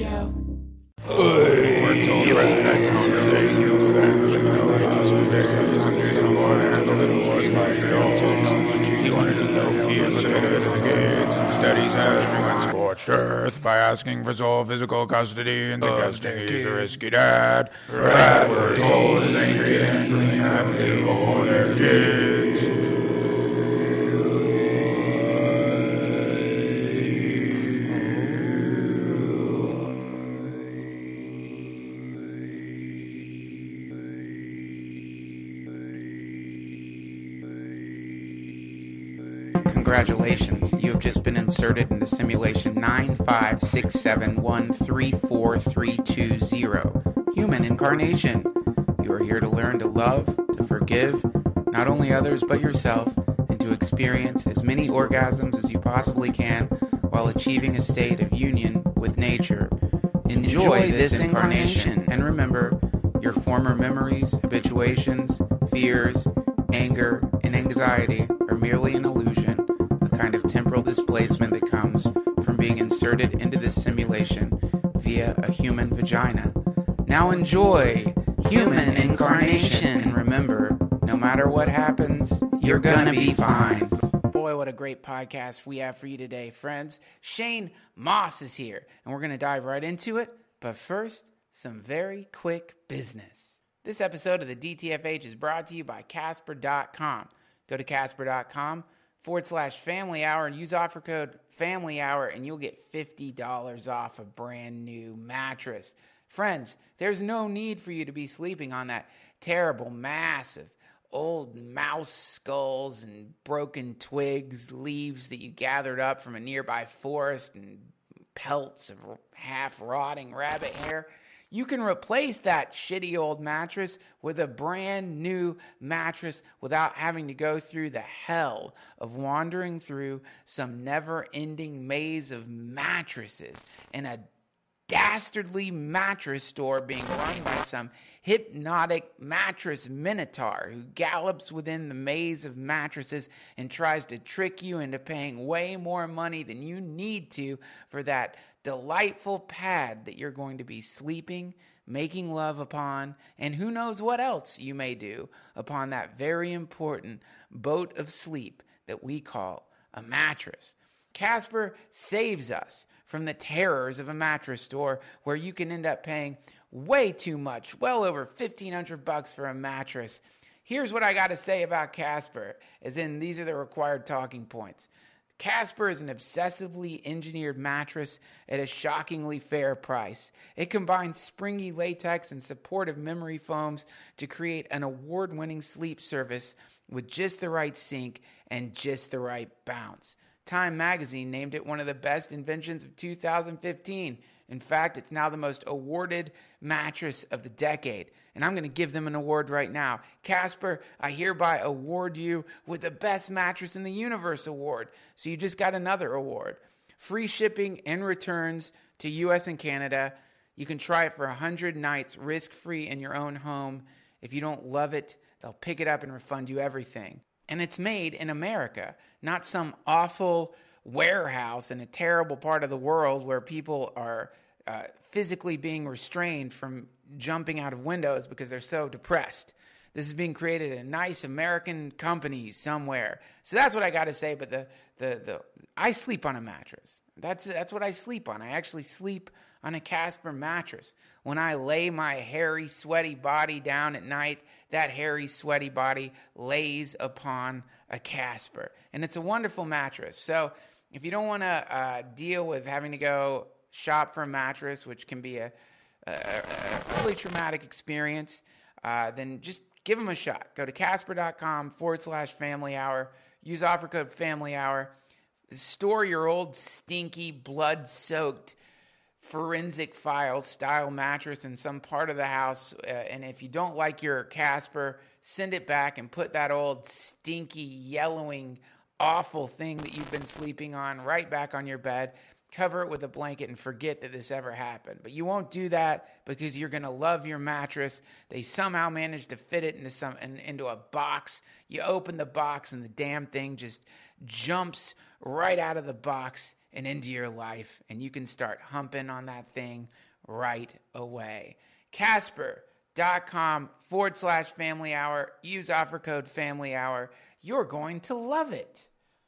Radio. Scorched earth by asking for sole physical custody and suggesting he's a risky dad. Brad, we're told, is angry at Angelina having for their kids. Congratulations, you have just been inserted into simulation 95671343220, human incarnation. You are here to learn to love, to forgive, not only others but yourself, and to experience as many orgasms as you possibly can while achieving a state of union with nature. Enjoy this incarnation, and remember, your former memories, habituations, fears, anger, and anxiety are merely an illusion, a kind of temporal displacement that comes from being inserted into this simulation via a human vagina. Now enjoy human incarnation, and remember, no matter what happens, you're gonna be fine. Boy, what a great podcast we have for you today, friends. Shane Moss is here, and we're gonna dive right into it, but first, some very quick business. This episode of the DTFH is brought to you by Casper.com. Go to Casper.com/Family Hour and use offer code Family Hour, and you'll get $50 off a brand new mattress. Friends, there's no need for you to be sleeping on that terrible, massive, old mouse skulls and broken twigs, leaves that you gathered up from a nearby forest, and pelts of half-rotting rabbit hair. You can replace that shitty old mattress with a brand new mattress without having to go through the hell of wandering through some never-ending maze of mattresses in a dastardly mattress store being run by some hypnotic mattress minotaur who gallops within the maze of mattresses and tries to trick you into paying way more money than you need to for that delightful pad that you're going to be sleeping, making love upon, and who knows what else you may do upon that very important boat of sleep that we call a mattress. Casper saves us from the terrors of a mattress store where you can end up paying way too much, well over $1,500 for a mattress. Here's what I got to say about Casper, as in these are the required talking points. Casper is an obsessively engineered mattress at a shockingly fair price. It combines springy latex and supportive memory foams to create an award-winning sleep service with just the right sink and just the right bounce. Time magazine named it one of the best inventions of 2015. In fact, it's now the most awarded mattress of the decade. And I'm going to give them an award right now. Casper, I hereby award you with the Best Mattress in the Universe award. So you just got another award. Free shipping and returns to US and Canada. You can try it for 100 nights risk-free in your own home. If you don't love it, they'll pick it up and refund you everything. And it's made in America, not some awful warehouse in a terrible part of the world where people are physically being restrained from jumping out of windows because they're so depressed. This is being created at a nice American company somewhere. So that's what I got to say. But the I sleep on a mattress. That's what I sleep on. I actually sleep on a Casper mattress. When I lay my hairy, sweaty body down at night, that hairy, sweaty body lays upon a Casper. And it's a wonderful mattress. So if you don't want to deal with having to go shop for a mattress, which can be a really traumatic experience, then just give them a shot. Go to Casper.com/Family Hour. Use offer code Family Hour. Store your old, stinky, blood-soaked forensic file style mattress in some part of the house, and if you don't like your Casper, send it back and put that old stinky yellowing awful thing that you've been sleeping on right back on your bed. Cover it with a blanket and forget that this ever happened. But you won't do that because you're going to love your mattress. They somehow managed to fit it into a box. You open the box and the damn thing just jumps right out of the box and into your life, and you can start humping on that thing right away. Casper.com/family hour. Use offer code family hour. You're going to love it.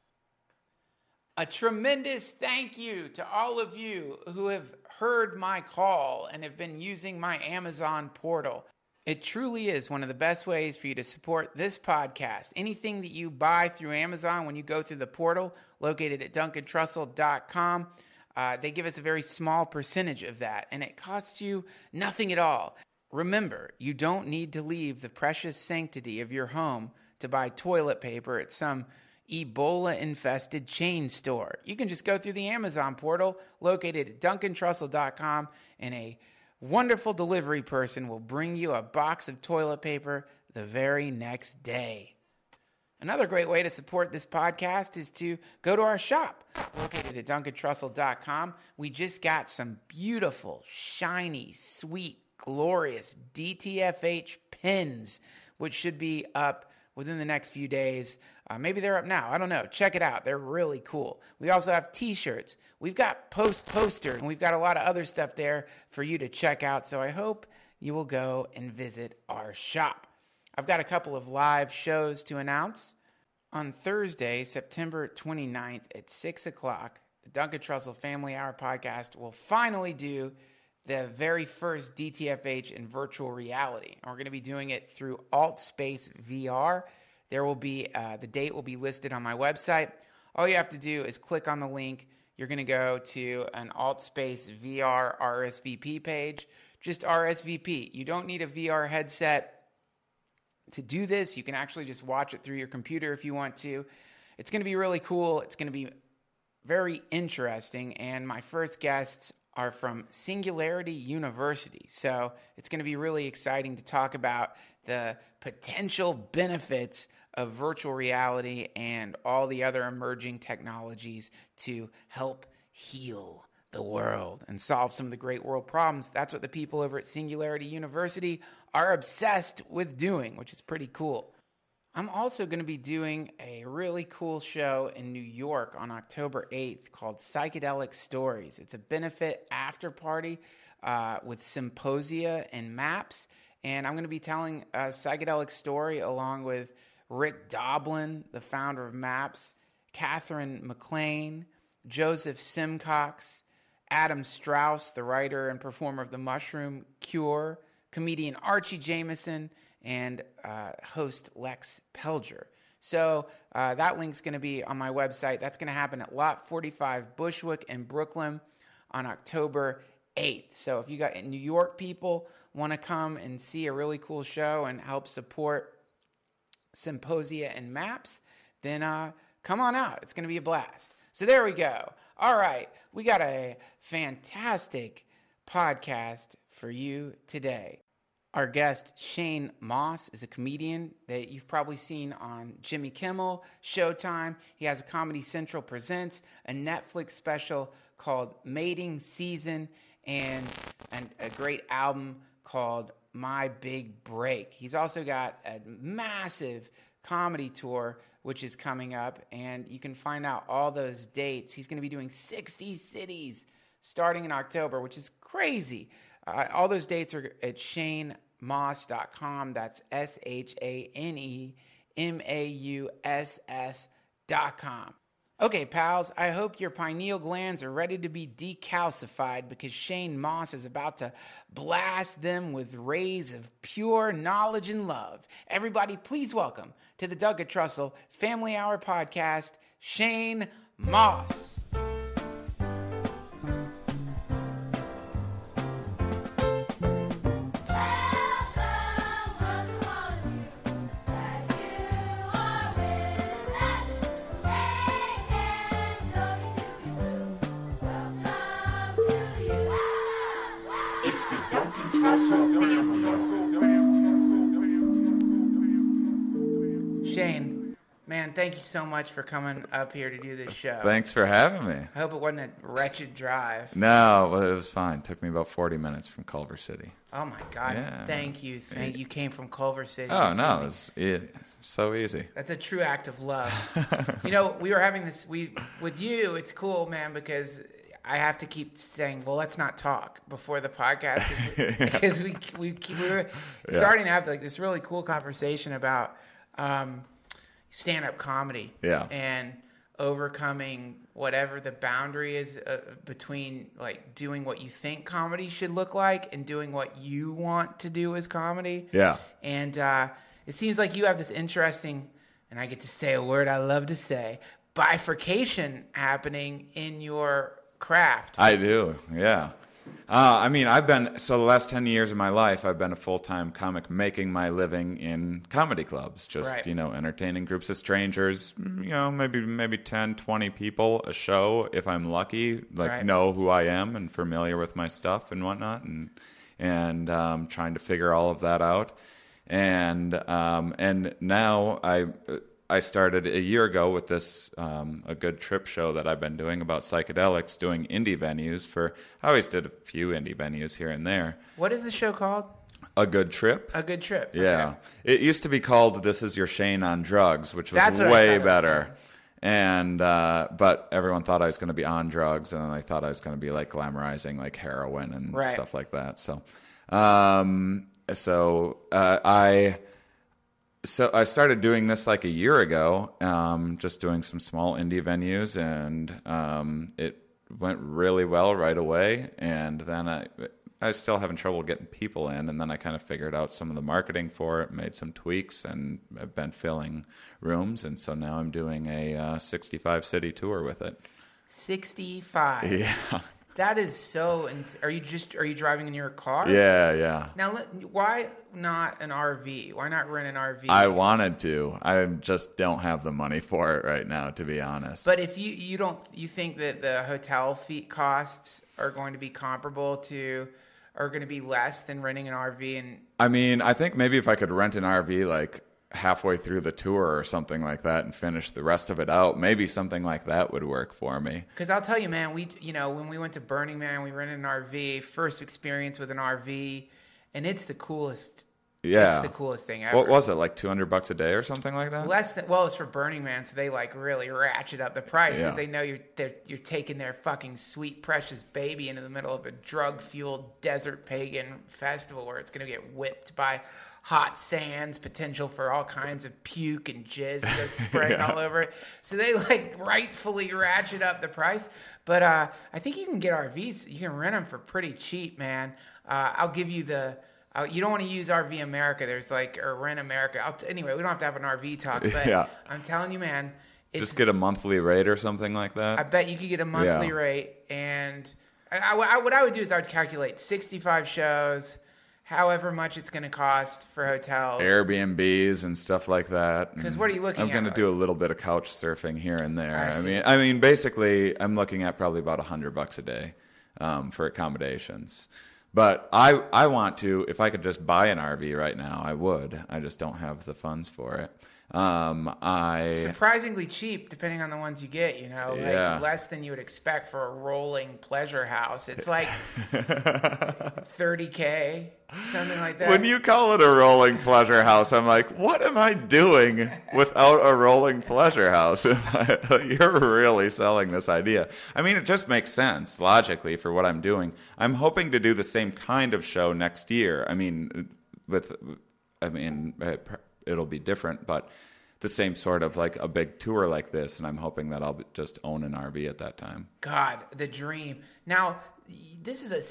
A tremendous thank you to all of you who have heard my call and have been using my Amazon portal. It truly is one of the best ways for you to support this podcast. Anything that you buy through Amazon, when you go through the portal located at DuncanTrussell.com, they give us a very small percentage of that, and it costs you nothing at all. Remember, you don't need to leave the precious sanctity of your home to buy toilet paper at some Ebola-infested chain store. You can just go through the Amazon portal located at DuncanTrussell.com, and a wonderful delivery person will bring you a box of toilet paper the very next day. Another great way to support this podcast is to go to our shop located at DuncanTrussell.com. We just got some beautiful, shiny, sweet, glorious DTFH pins, which should be up within the next few days. Maybe they're up now. I don't know. Check it out. They're really cool. We also have t-shirts. We've got posters, and we've got a lot of other stuff there for you to check out. So I hope you will go and visit our shop. I've got a couple of live shows to announce. On Thursday, September 29th at 6 o'clock, the Duncan Trussell Family Hour podcast will finally do the very first DTFH in virtual reality. And we're going to be doing it through AltSpace VR. There will be, the date will be listed on my website. All you have to do is click on the link. You're going to go to an AltSpace VR RSVP page. Just RSVP. You don't need a VR headset to do this. You can actually just watch it through your computer if you want to. It's going to be really cool. It's going to be very interesting. And my first guests are from Singularity University. So it's going to be really exciting to talk about the potential benefits of virtual reality and all the other emerging technologies to help heal the world and solve some of the great world problems. That's what the people over at Singularity University are obsessed with doing, which is pretty cool. I'm also going to be doing a really cool show in New York on October 8th called Psychedelic Stories. It's a benefit after party with symposia and maps. And I'm going to be telling a psychedelic story along with Rick Doblin, the founder of MAPS, Catherine McLean, Joseph Simcox, Adam Strauss, the writer and performer of The Mushroom Cure, comedian Archie Jameson, and host Lex Pelger. So that link's going to be on my website. That's going to happen at Lot 45 Bushwick in Brooklyn on October 8th. So if you got New York people want to come and see a really cool show and help support Symposia and Maps, then come on out. It's going to be a blast. So there we go. All right. We got a fantastic podcast for you today. Our guest, Shane Mauss, is a comedian that you've probably seen on Jimmy Kimmel, Showtime. He has a Comedy Central Presents, a Netflix special called Mating Season, and a great album called My Big Break. He's also got a massive comedy tour, which is coming up, and you can find out all those dates. He's going to be doing 60 cities starting in October, which is crazy. All those dates are at ShaneMauss.com. That's ShaneMauss.com. Okay, pals, I hope your pineal glands are ready to be decalcified because Shane Mauss is about to blast them with rays of pure knowledge and love. Everybody, please welcome to the Duncan Trussell Family Hour podcast, Shane Mauss. Shane, man, thank you so much for coming up here to do this show. Thanks for having me. I hope it wasn't a wretched drive. No, well, it was fine. It took me about 40 minutes from Culver City. Oh, my God. Yeah. Thank you. You came from Culver City. Oh, no. So easy. That's a true act of love. You know, we were having this. With you, it's cool, man, because I have to keep saying, well, let's not talk before the podcast because we were starting to have like this really cool conversation about stand-up comedy. Yeah. And overcoming whatever the boundary is between like doing what you think comedy should look like and doing what you want to do as comedy. Yeah. And it seems like you have this interesting, and I get to say a word I love to say, bifurcation happening in your craft. I do, yeah. I mean, the last 10 years of my life, I've been a full-time comic making my living in comedy clubs, just, Right. Entertaining groups of strangers, maybe 10, 20 people a show if I'm lucky, Right. know who I am and familiar with my stuff and whatnot, and trying to figure all of that out. And now I started a year ago with this A Good Trip show that I've been doing about psychedelics, doing indie venues I always did a few indie venues here and there. What is the show called? A Good Trip? A Good Trip. Yeah. Okay. It used to be called This Is Your Shane on Drugs, which was That's what I way thought it was better. called. And but everyone thought I was going to be on drugs, and then they thought I was going to be like glamorizing like heroin and Right. stuff like that. So I started doing this like a year ago, just doing some small indie venues, and it went really well right away. And then I was still having trouble getting people in, and then I kind of figured out some of the marketing for it, made some tweaks, and I've been filling rooms. And so now I'm doing a 65-city tour with it. 65. Yeah. That is so. Are you driving in your car? Yeah. Now, why not an RV? Why not rent an RV? I wanted to. I just don't have the money for it right now, to be honest. But if you think that the hotel fee costs are going to be are going to be less than renting an RV? And I mean, I think maybe if I could rent an RV like halfway through the tour or something like that and finish the rest of it out, maybe something like that would work for me. Because I'll tell you, man, when we went to Burning Man, we rented an RV, first experience with an RV, and it's the coolest. Yeah. It's the coolest thing ever. What was it, like $200 a day or something like that? It's for Burning Man, so they like really ratchet up the price because Yeah. they know you're taking their fucking sweet precious baby into the middle of a drug-fueled desert pagan festival where it's going to get whipped by hot sands, potential for all kinds of puke and jizz just spreading Yeah. all over it. So they like rightfully ratchet up the price. But I think you can get RVs. You can rent them for pretty cheap, man. I'll give you you don't want to use RV America. There's or Rent America. Anyway, we don't have to have an RV talk. But Yeah. I'm telling you, man. Just get a monthly rate or something like that? I bet you could get a monthly Yeah. rate. And what I would do is I would calculate 65 shows, however much it's going to cost for hotels. Airbnbs and stuff like that. 'Cause what are you looking I'm at, going to like- do a little bit of couch surfing here and there. I see. I mean, basically, I'm looking at probably about $100 a day for accommodations. But I want to, if I could just buy an RV right now, I would. I just don't have the funds for it. Surprisingly cheap, depending on the ones you get, Yeah. less than you would expect for a rolling pleasure house. It's like $30K, something like that. When you call it a rolling pleasure house, I'm like, what am I doing without a rolling pleasure house? You're really selling this idea. I mean, it just makes sense logically for what I'm doing. I'm hoping to do the same kind of show next year. It'll be different, but the same sort of like a big tour like this, and I'm hoping that I'll just own an RV at that time. God, the dream. Now, this is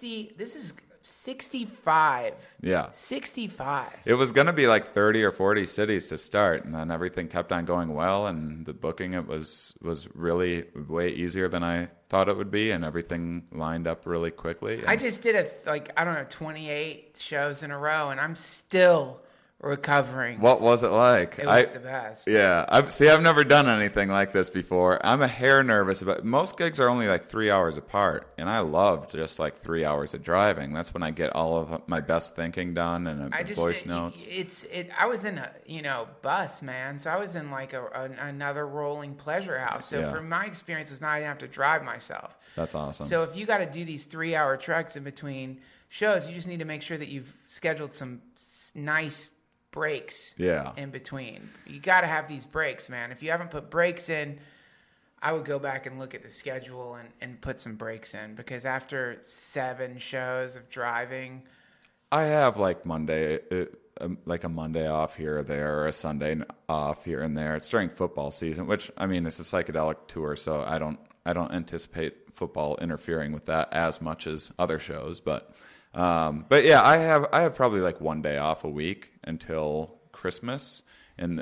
65. Yeah. 65. It was going to be like 30 or 40 cities to start, and then everything kept on going well, and the booking it was really way easier than I thought it would be, and everything lined up really quickly. I just did 28 shows in a row, and I'm still recovering. What was it like? It was the best. Yeah. I've never done anything like this before. I'm a hair nervous about most gigs are only like 3 hours apart, and I love just like 3 hours of driving. That's when I get all of my best thinking done and voice notes. I was in a bus, man. So I was in like another rolling pleasure house. So Yeah. from my experience was not I didn't have to drive myself. That's awesome. So if you got to do these 3-hour treks in between shows, you just need to make sure that you've scheduled some nice breaks Yeah. in between. You got to have these breaks, man. If you haven't put breaks in, I would go back and look at the schedule and put some breaks in, because after 7 shows of driving, I have like Monday, like a Monday off here or there, or a Sunday off here and there. It's during football season, which, I mean, it's a psychedelic tour, so I don't anticipate football interfering with that as much as other shows. But yeah, I have probably like one day off a week until Christmas, and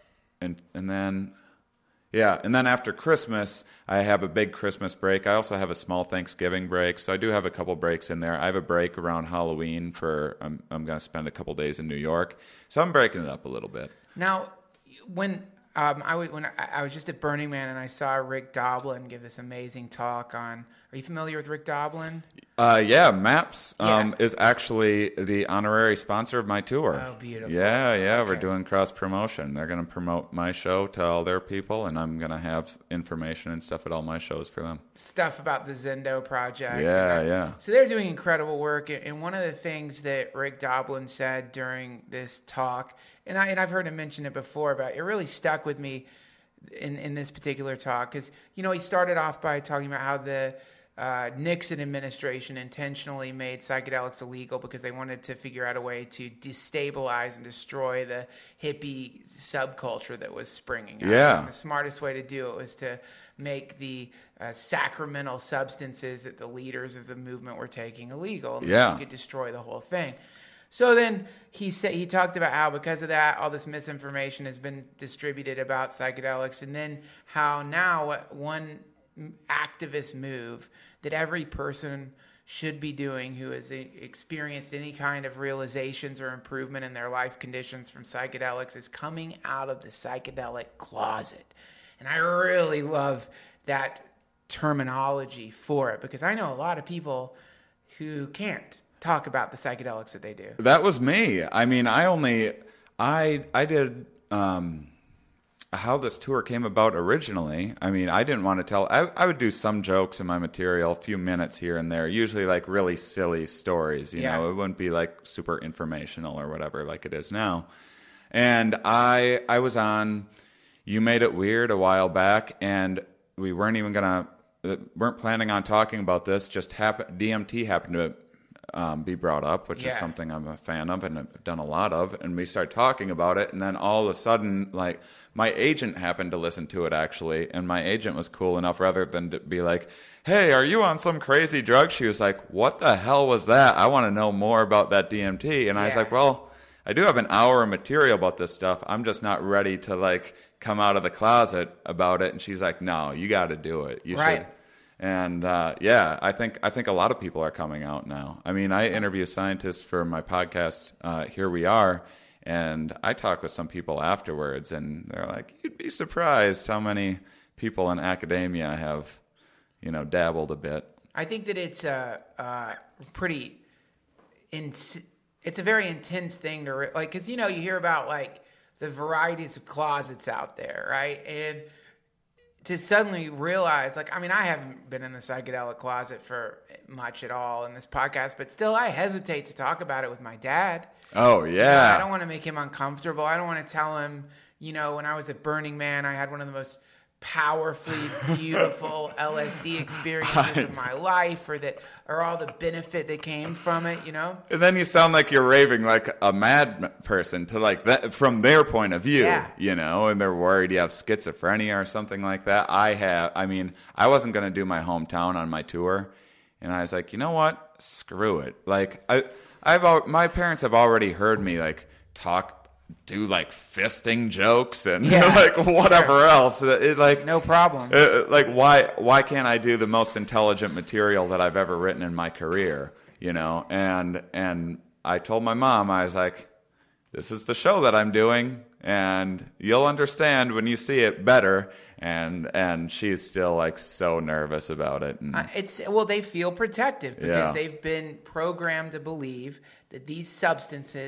then. Yeah, and then after Christmas, I have a big Christmas break. I also have a small Thanksgiving break, so I do have a couple breaks in there. I have a break around Halloween I'm going to spend a couple days in New York, so I'm breaking it up a little bit. Now, when I was just at Burning Man and I saw Rick Doblin give this amazing talk on. Are you familiar with Rick Doblin? Yeah, MAPS is actually the honorary sponsor of my tour. Oh, beautiful. Yeah, Okay. We're doing cross promotion. They're going to promote my show to all their people, and I'm going to have information and stuff at all my shows for them. Stuff about the Zendo project. Yeah. So they're doing incredible work, and one of the things that Rick Doblin said during this talk, and I've heard him mention it before, but it really stuck with me in this particular talk, because he started off by talking about how the Nixon administration intentionally made psychedelics illegal because they wanted to figure out a way to destabilize and destroy the hippie subculture that was springing up. Yeah. And the smartest way to do it was to make the sacramental substances that the leaders of the movement were taking illegal. And Yeah. you could destroy the whole thing. So then he talked about how because of that, all this misinformation has been distributed about psychedelics, and then how now one activist move that every person should be doing who has experienced any kind of realizations or improvement in their life conditions from psychedelics is coming out of the psychedelic closet. And I really love that terminology for it, because I know a lot of people who can't talk about the psychedelics that they do. That was me. I mean, I did how this tour came about originally. I mean, I didn't want to tell. I would do some jokes in my material, a few minutes here and there, usually like really silly stories. You know, it wouldn't be like super informational or whatever like it is now. And I was on You Made It Weird a while back, and we weren't planning on talking about this. Just DMT happened to be brought up, which is something I'm a fan of and have done a lot of. And we started talking about it, and then all of a sudden, like, my agent happened to listen to it actually, and my agent was cool enough, rather than to be like, "Hey, are you on some crazy drug?" She was like, "What the hell was that? I want to know more about that DMT." And I was like, "Well, I do have an hour of material about this stuff. I'm just not ready to like come out of the closet about it." And she's like, "No, you got to do it. You should." And I think a lot of people are coming out now. I mean, I interview scientists for my podcast, Here We Are, and I talk with some people afterwards, and they're like, "You'd be surprised how many people in academia have, dabbled a bit." I think that it's it's a very intense thing to like, because you hear about like the varieties of closets out there, right? And to suddenly realize, like, I mean, I haven't been in the psychedelic closet for much at all in this podcast, but still I hesitate to talk about it with my dad. Oh, yeah. I don't want to make him uncomfortable. I don't want to tell him, when I was at Burning Man, I had one of the most powerfully beautiful LSD experiences of my life, or all the benefit that came from it, And then you sound like you're raving like a mad person to like that from their point of view, and they're worried you have schizophrenia or something like that. I wasn't going to do my hometown on my tour, and I was like, you know what? Screw it. Like my parents have already heard me like do like fisting jokes and like whatever else. It like no problem. Like why can't I do the most intelligent material that I've ever written in my career? And I told my mom, I was like, "This is the show that I'm doing, and you'll understand when you see it better." And she's still like so nervous about it. And they feel protective because they've been programmed to believe that these substances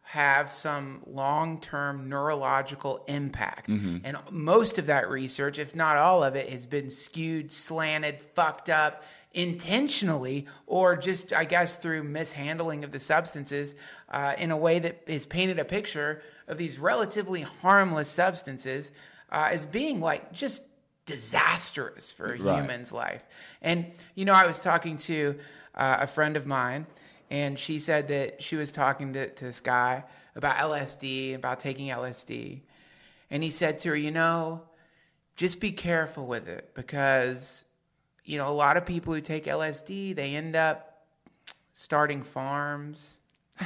have some long-term neurological impact. Mm-hmm. And most of that research, if not all of it, has been skewed, slanted, fucked up intentionally, or just, I guess, through mishandling of the substances in a way that has painted a picture of these relatively harmless substances as being like just disastrous for a human's life. And, I was talking to a friend of mine, and she said that she was talking to this guy about LSD, about taking LSD. And he said to her, just be careful with it, because, a lot of people who take LSD, they end up starting farms.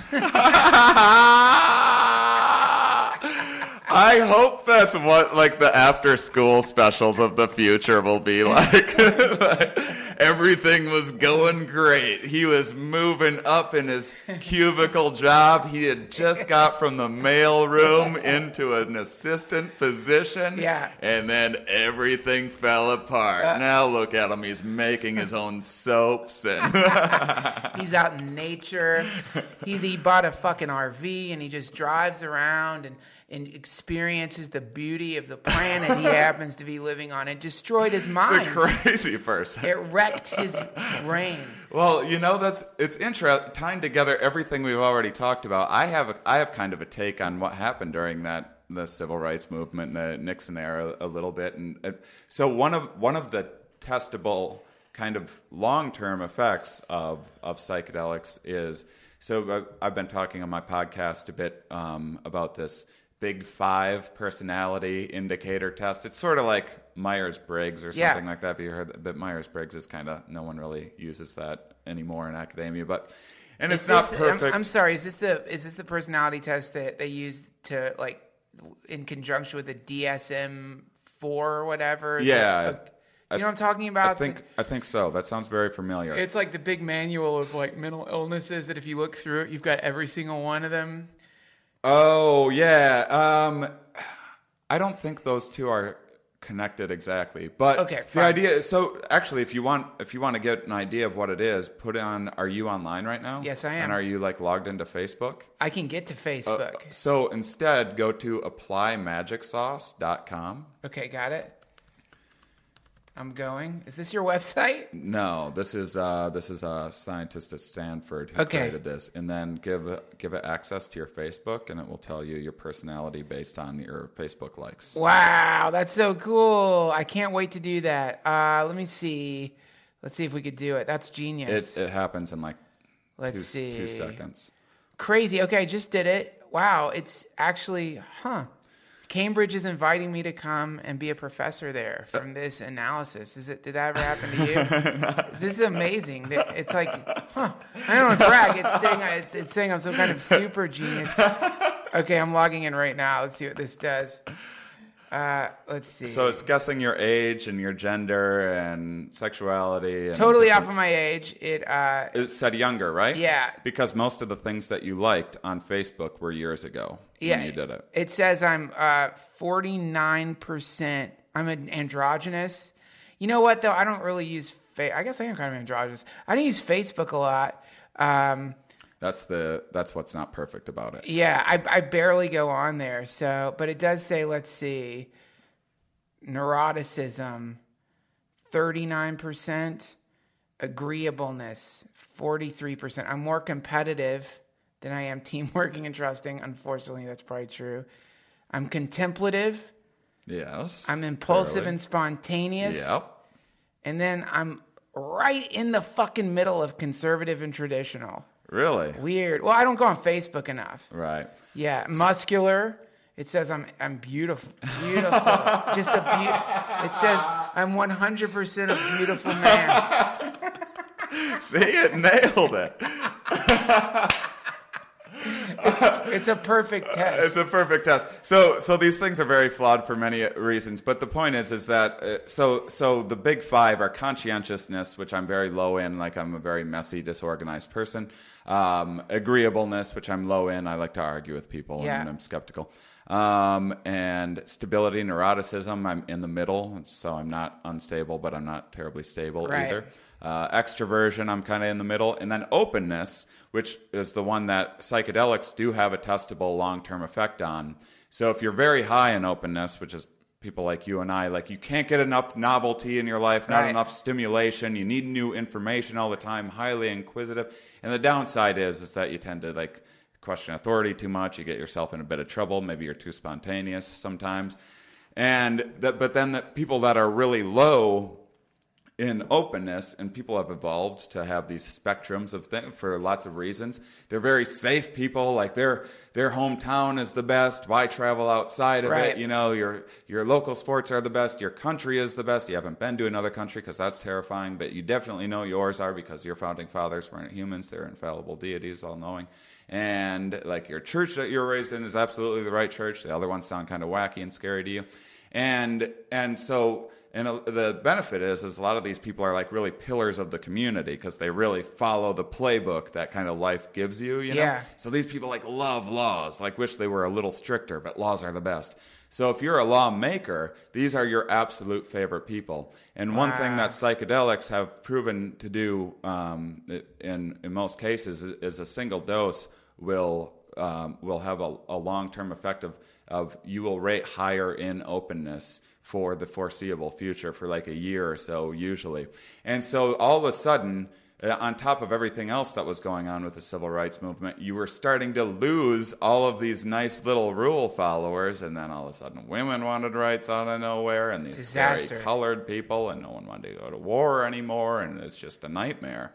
I hope that's what the after school specials of the future will be like. Everything was going great. He was moving up in his cubicle job. He had just got from the mail room into an assistant position. Yeah. And then everything fell apart. Now look at him. He's making his own soaps. And he's out in nature. He bought a fucking RV, and he just drives around and experiences the beauty of the planet he happens to be living on. It destroyed his mind. He's a crazy person. It wrecked his brain. Well, it's interesting tying together everything we've already talked about. I have kind of a take on what happened during the civil rights movement, the Nixon era, a little bit, and so one of the testable kind of long-term effects of psychedelics is, so I've been talking on my podcast a bit about this Big Five personality indicator test. It's sort of like Myers-Briggs or something like that. Have you heard that? But Myers-Briggs is kind of, no one really uses that anymore in academia. And it's not perfect. I'm sorry. Is this the personality test that they use to in conjunction with the DSM-4 or whatever? Yeah. You know what I'm talking about? I think so. That sounds very familiar. It's like the big manual of mental illnesses that if you look through it, you've got every single one of them. Oh, yeah. I don't think those two are connected exactly. But okay, the idea, so actually if you want to get an idea of what it is, put on, are you online right now? Yes, I am. And are you logged into Facebook? I can get to Facebook. So instead go to applymagicsauce.com. Okay, got it. I'm going. Is this your website? No, this is a scientist at Stanford who created this, and then give it access to your Facebook, and it will tell you your personality based on your Facebook likes. Wow, that's so cool! I can't wait to do that. Let me see. Let's see if we could do it. That's genius. It happens in Let's see. 2 seconds. Crazy. Okay, I just did it. Wow, it's actually Cambridge is inviting me to come and be a professor there from this analysis. Did that ever happen to you? This is amazing. It's like, I don't want to brag. It's saying I'm some kind of super genius. Okay, I'm logging in right now. Let's see what this does. Let's see. So it's guessing your age and your gender and sexuality. And totally off of my age. It said younger, right? Yeah. Because most of the things that you liked on Facebook were years ago when you did it. It says I'm 49%. I'm an androgynous. You know what, though? I don't really use I guess I am kind of androgynous. I don't use Facebook a lot. That's what's not perfect about it. Yeah, I barely go on there. But it does say, let's see, neuroticism, 39%, agreeableness, 43%. I'm more competitive than I am teamworking and trusting. Unfortunately, that's probably true. I'm contemplative. Yes. I'm impulsive and spontaneous. Yep. And then I'm right in the fucking middle of conservative and traditional. Really? Weird. Well, I don't go on Facebook enough. Right. Yeah, muscular. It says I'm beautiful. Beautiful. It says I'm 100% a beautiful man. See, it nailed it. It's a perfect test. It's a perfect test. So these things are very flawed for many reasons. But the point is that so the big five are conscientiousness, which I'm very low in. I'm a very messy, disorganized person. Agreeableness, which I'm low in. I like to argue with people, and I'm skeptical. And stability, neuroticism, I'm in the middle, so I'm not unstable, but I'm not terribly stable either. Extroversion, I'm kind of in the middle. And then openness, which is the one that psychedelics do have a testable long-term effect on. So if you're very high in openness, which is people like you and I, like you can't get enough novelty in your life, not enough stimulation. You need new information all the time, highly inquisitive. And the downside is that you tend to like question authority too much. You get yourself in a bit of trouble. Maybe you're too spontaneous sometimes. But then the people that are really low in openness, and people have evolved to have these spectrums of things for lots of reasons. They're very safe people, like their hometown is the best. Why travel outside of it? You know, your local sports are the best. Your country is the best. You haven't been to another country because that's terrifying, but you definitely know yours are because your founding fathers weren't humans. They're infallible deities, all-knowing. And like your church that you're raised in is absolutely the right church. The other ones sound kind of wacky and scary to you. And the benefit is a lot of these people are like really pillars of the community because they really follow the playbook that kind of life gives you, you know? So these people like love laws, like wish they were a little stricter, but laws are the best. So if you're a lawmaker, these are your absolute favorite people. And one thing that psychedelics have proven to do in most cases is a single dose will have a long-term effect of you will rate higher in openness for the foreseeable future for like a year or so usually. And so all of a sudden, on top of everything else that was going on with the civil rights movement, you were starting to lose all of these nice little rule followers, and then all of a sudden women wanted rights out of nowhere, and these very colored people, and no one wanted to go to war anymore, and it's just a nightmare.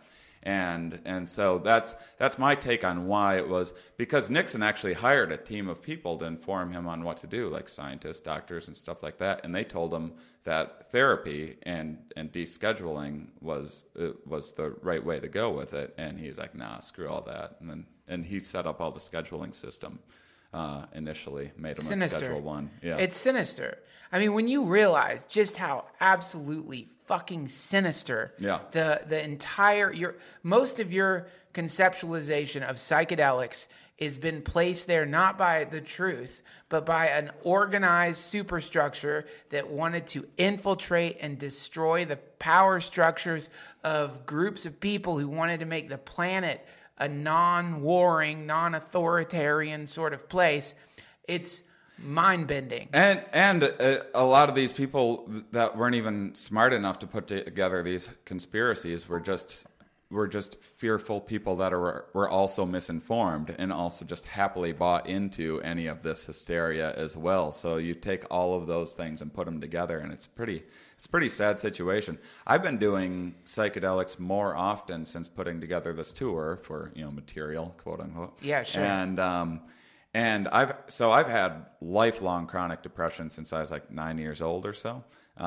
And so that's my take on why it was, because Nixon actually hired a team of people to inform him on what to do, like scientists, doctors, and stuff like that. And they told him that therapy and descheduling was the right way to go with it. And he's like, nah, screw all that. And he set up all the scheduling system initially, made him a Schedule 1. Yeah, it's sinister. I mean, when you realize just how absolutely fucking sinister the entire most of your conceptualization of psychedelics has been placed there not by the truth but by an organized superstructure that wanted to infiltrate and destroy the power structures of groups of people who wanted to make the planet a non-warring, non-authoritarian sort of place. It's mind-bending. And a lot of these people that weren't even smart enough to put together these conspiracies were just fearful people that were also misinformed and also just happily bought into any of this hysteria as well. So you take all of those things and put them together, and it's a pretty sad situation. I've been doing psychedelics more often since putting together this tour for, material, quote unquote. Yeah, sure. And I've had lifelong chronic depression since I was like 9 years old or so.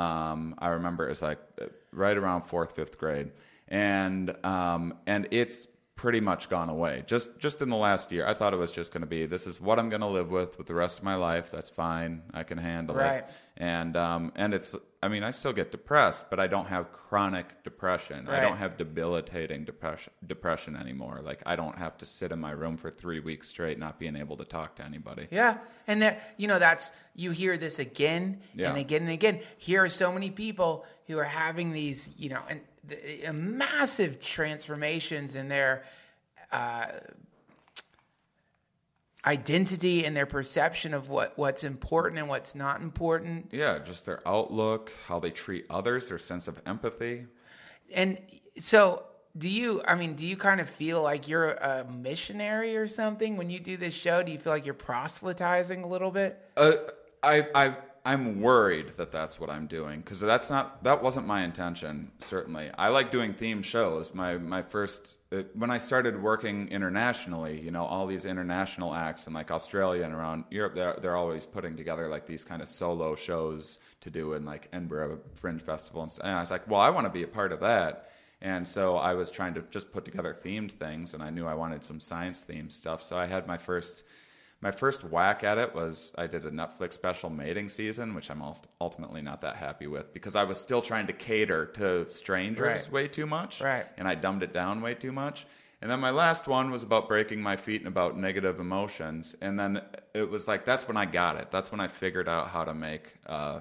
I remember it was like right around 4th, 5th grade. And it's pretty much gone away. Just in the last year, I thought it was just going to be, this is what I'm going to live with the rest of my life. That's fine. I can handle it. And it's, I still get depressed, but I don't have chronic depression. I don't have debilitating depression anymore. Like, I don't have to sit in my room for 3 weeks straight not being able to talk to anybody. Yeah. And that's, you hear this again and again and again. Here are so many people who are having these, massive transformations in their identity and their perception of what's important and what's not important. Yeah, just their outlook, how they treat others, their sense of empathy. And so do you kind of feel like you're a missionary or something when you do this show? Do you feel like you're proselytizing a little bit? I'm worried that that's what I'm doing, because that wasn't my intention. Certainly, I like doing themed shows. My first, when I started working internationally, all these international acts in like Australia and around Europe, they're always putting together like these kind of solo shows to do in like Edinburgh Fringe Festival and stuff. And I was like, well, I want to be a part of that. And so I was trying to just put together themed things, and I knew I wanted some science themed stuff. So I had my first whack at it was I did a Netflix special mating season, which I'm ultimately not that happy with, because I was still trying to cater to strangers way too much, and I dumbed it down way too much. And then my last one was about breaking my feet and about negative emotions, and then it was like that's when I got it. That's when I figured out how to make a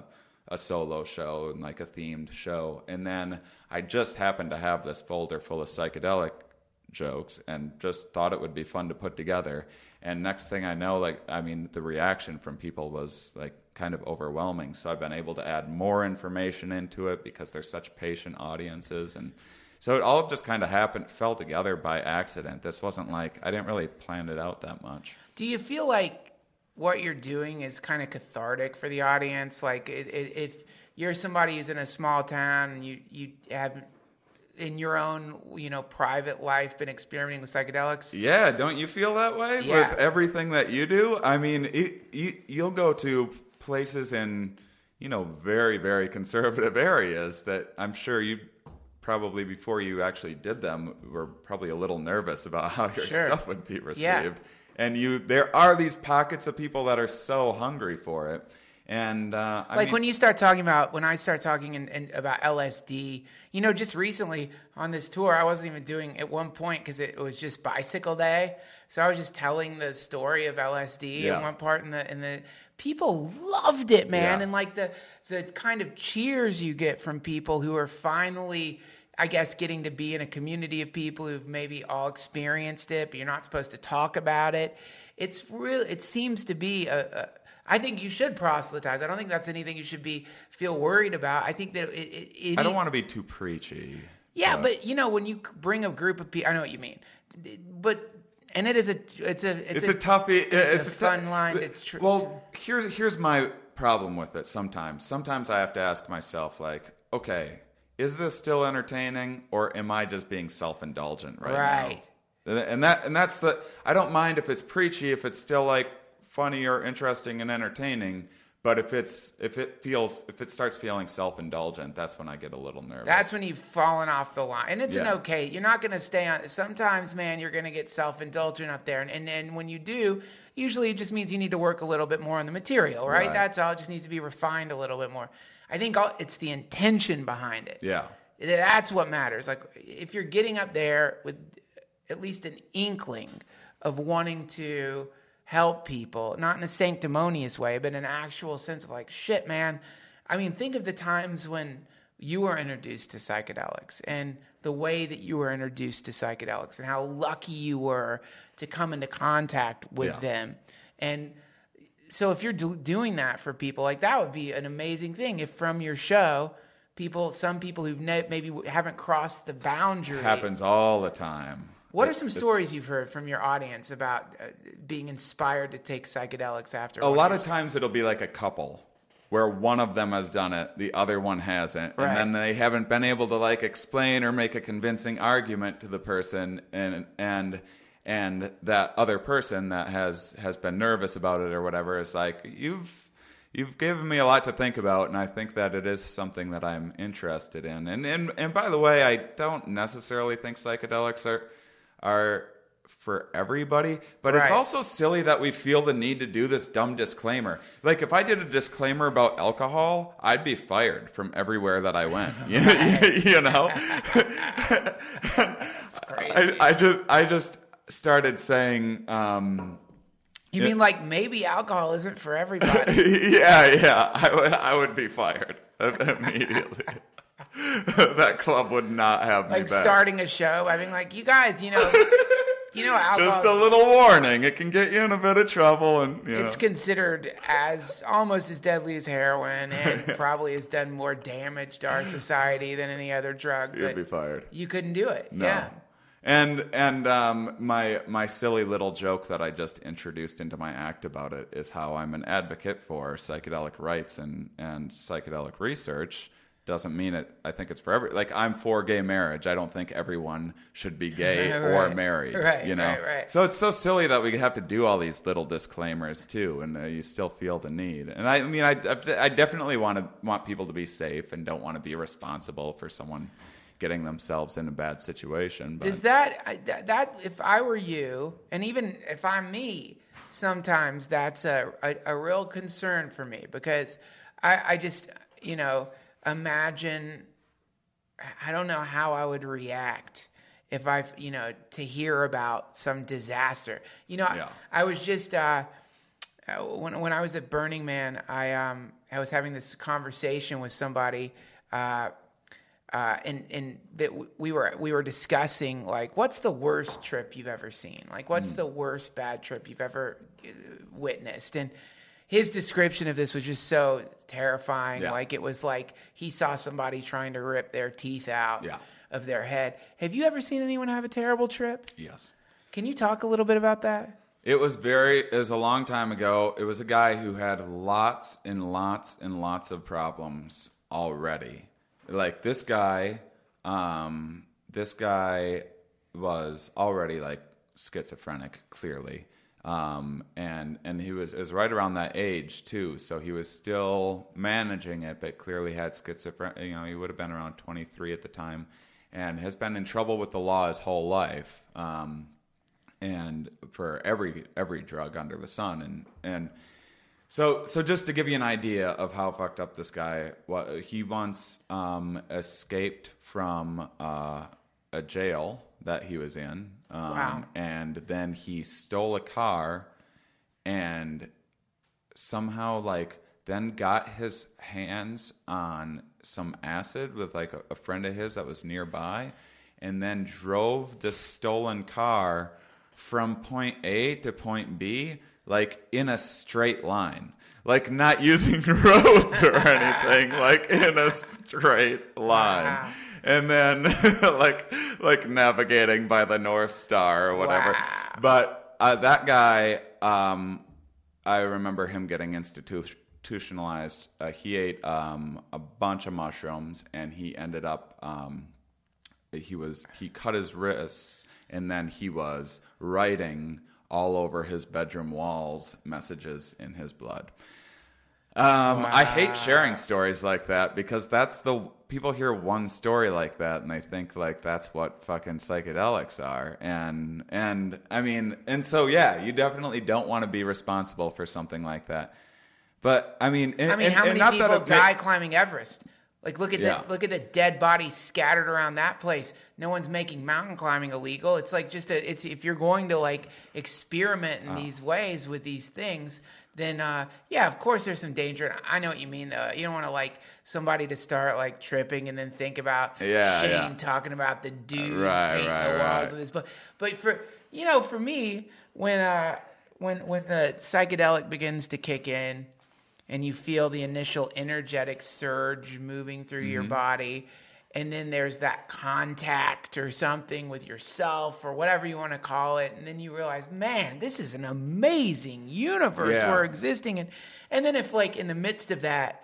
a solo show and like a themed show. And then I just happened to have this folder full of psychedelic jokes and just thought it would be fun to put together. And next thing I know, the reaction from people was like kind of overwhelming. So I've been able to add more information into it because they're such patient audiences. And so it all just kind of fell together by accident. This wasn't like, I didn't really plan it out that much. Do you feel like what you're doing is kind of cathartic for the audience? Like if you're somebody who's in a small town and you have in your own, private life been experimenting with psychedelics? Yeah, don't you feel that way with everything that you do? I mean, you'll go to places in, very, very conservative areas that I'm sure you probably, before you actually did them, were probably a little nervous about how your stuff would be received. Yeah. And there are these pockets of people that are so hungry for it. And when I start talking about LSD, just recently on this tour, I wasn't even doing at one point because it was just bicycle day. So I was just telling the story of LSD in one part, and the people loved it, man. Yeah. And like the kind of cheers you get from people who are finally, I guess, getting to be in a community of people who've maybe all experienced it, but you're not supposed to talk about it. It seems to be I think you should proselytize. I don't think that's anything you should feel worried about. I think that I don't want to be too preachy. Yeah, but when you bring a group of people, I know what you mean. But it's a toughie. It's a fun line. Here's my problem with it. Sometimes I have to ask myself, like, okay, is this still entertaining, or am I just being self-indulgent right now? And that's I don't mind if it's preachy, if it's still like funny or interesting and entertaining, but if it starts feeling self-indulgent, that's when I get a little nervous. That's when you've fallen off the line. And it's you're not going to stay on. Sometimes, man, you're going to get self-indulgent up there. And when you do, usually it just means you need to work a little bit more on the material, right? That's all. It just needs to be refined a little bit more. I think it's the intention behind it. Yeah. That's what matters. Like, if you're getting up there with at least an inkling of wanting to help people, not in a sanctimonious way, but an actual sense of like, shit, man. I mean, think of the times when you were introduced to psychedelics and the way that you were introduced to psychedelics and how lucky you were to come into contact with them. And so if you're doing that for people, like, that would be an amazing thing. If from your show, some people who've maybe haven't crossed the boundary. Happens all the time. What are some stories you've heard from your audience about being inspired to take psychedelics after? A lot of times it'll be like a couple where one of them has done it, the other one hasn't. Right. And then they haven't been able to like explain or make a convincing argument to the person, and that other person that has been nervous about it or whatever is like, you've given me a lot to think about, and I think that it is something that I'm interested in. And by the way, I don't necessarily think psychedelics are for everybody, but it's also silly that we feel the need to do this dumb disclaimer. Like, if I did a disclaimer about alcohol, I'd be fired from everywhere that I went. You know? That's crazy. I just started saying, you mean like maybe alcohol isn't for everybody? Yeah. I would be fired immediately. That club would not have me back. Like starting a show by being like, you guys, alcohol. Just a little warning. It can get you in a bit of trouble, and it's considered as almost as deadly as heroin, and probably has done more damage to our society than any other drug. You'd be fired. You couldn't do it. No. Yeah. And my silly little joke that I just introduced into my act about it is how I'm an advocate for psychedelic rights and psychedelic research. Doesn't mean it. I think it's for like, I'm for gay marriage. I don't think everyone should be gay or married. Right. So it's so silly that we have to do all these little disclaimers too, and you still feel the need. And I mean, I definitely want people to be safe and don't want to be responsible for someone getting themselves in a bad situation. But does that if I were you, and even if I'm me, sometimes that's a real concern for me, because I just imagine, I don't know how I would react if to hear about some disaster. I was just when I was at Burning Man, I was having this conversation with somebody, and that we were discussing like, what's the worst trip you've ever seen? Like, what's the worst bad trip you've ever witnessed? And his description of this was just so terrifying. Yeah. Like, it was like he saw somebody trying to rip their teeth out Yeah. of their head. Have you ever seen anyone have a terrible trip? Yes. Can you talk a little bit about that? It was a long time ago. It was a guy who had lots and lots and lots of problems already. Like this guy was already like schizophrenic, clearly. And it was right around that age too. So he was still managing it, but clearly had schizophrenia. You know, he would have been around 23 at the time and has been in trouble with the law his whole life. And for every drug under the sun, and so just to give you an idea of how fucked up this guy was, he once escaped from a jail that he was in, Wow. and then he stole a car, and somehow then got his hands on some acid with like a friend of his that was nearby, and then drove the stolen car from point A to point B, like in a straight line, like not using roads or anything, like in a straight line. Wow. And then like navigating by the North Star or whatever. Wow. But that guy, I remember him getting institutionalized. He ate a bunch of mushrooms, and he ended up he cut his wrists, and then he was writing all over his bedroom walls messages in his blood. I hate sharing stories like that because people hear one story like that and they think like that's what fucking psychedelics are. And I mean, and so yeah, you definitely don't want to be responsible for something like that. But I mean, how many people die climbing Everest? Like, look at the dead bodies scattered around that place. No one's making mountain climbing illegal. It's like if you're going to like experiment in these ways with these things, then yeah, of course there's some danger. I know what you mean though. You don't want to like somebody to start like tripping and then think about Shane talking about the dude painting the walls of this book. But for me, when the psychedelic begins to kick in, and you feel the initial energetic surge moving through your body, and then there's that contact or something with yourself or whatever you want to call it, and then you realize, man, this is an amazing universe we're existing in. And then if, like, in the midst of that,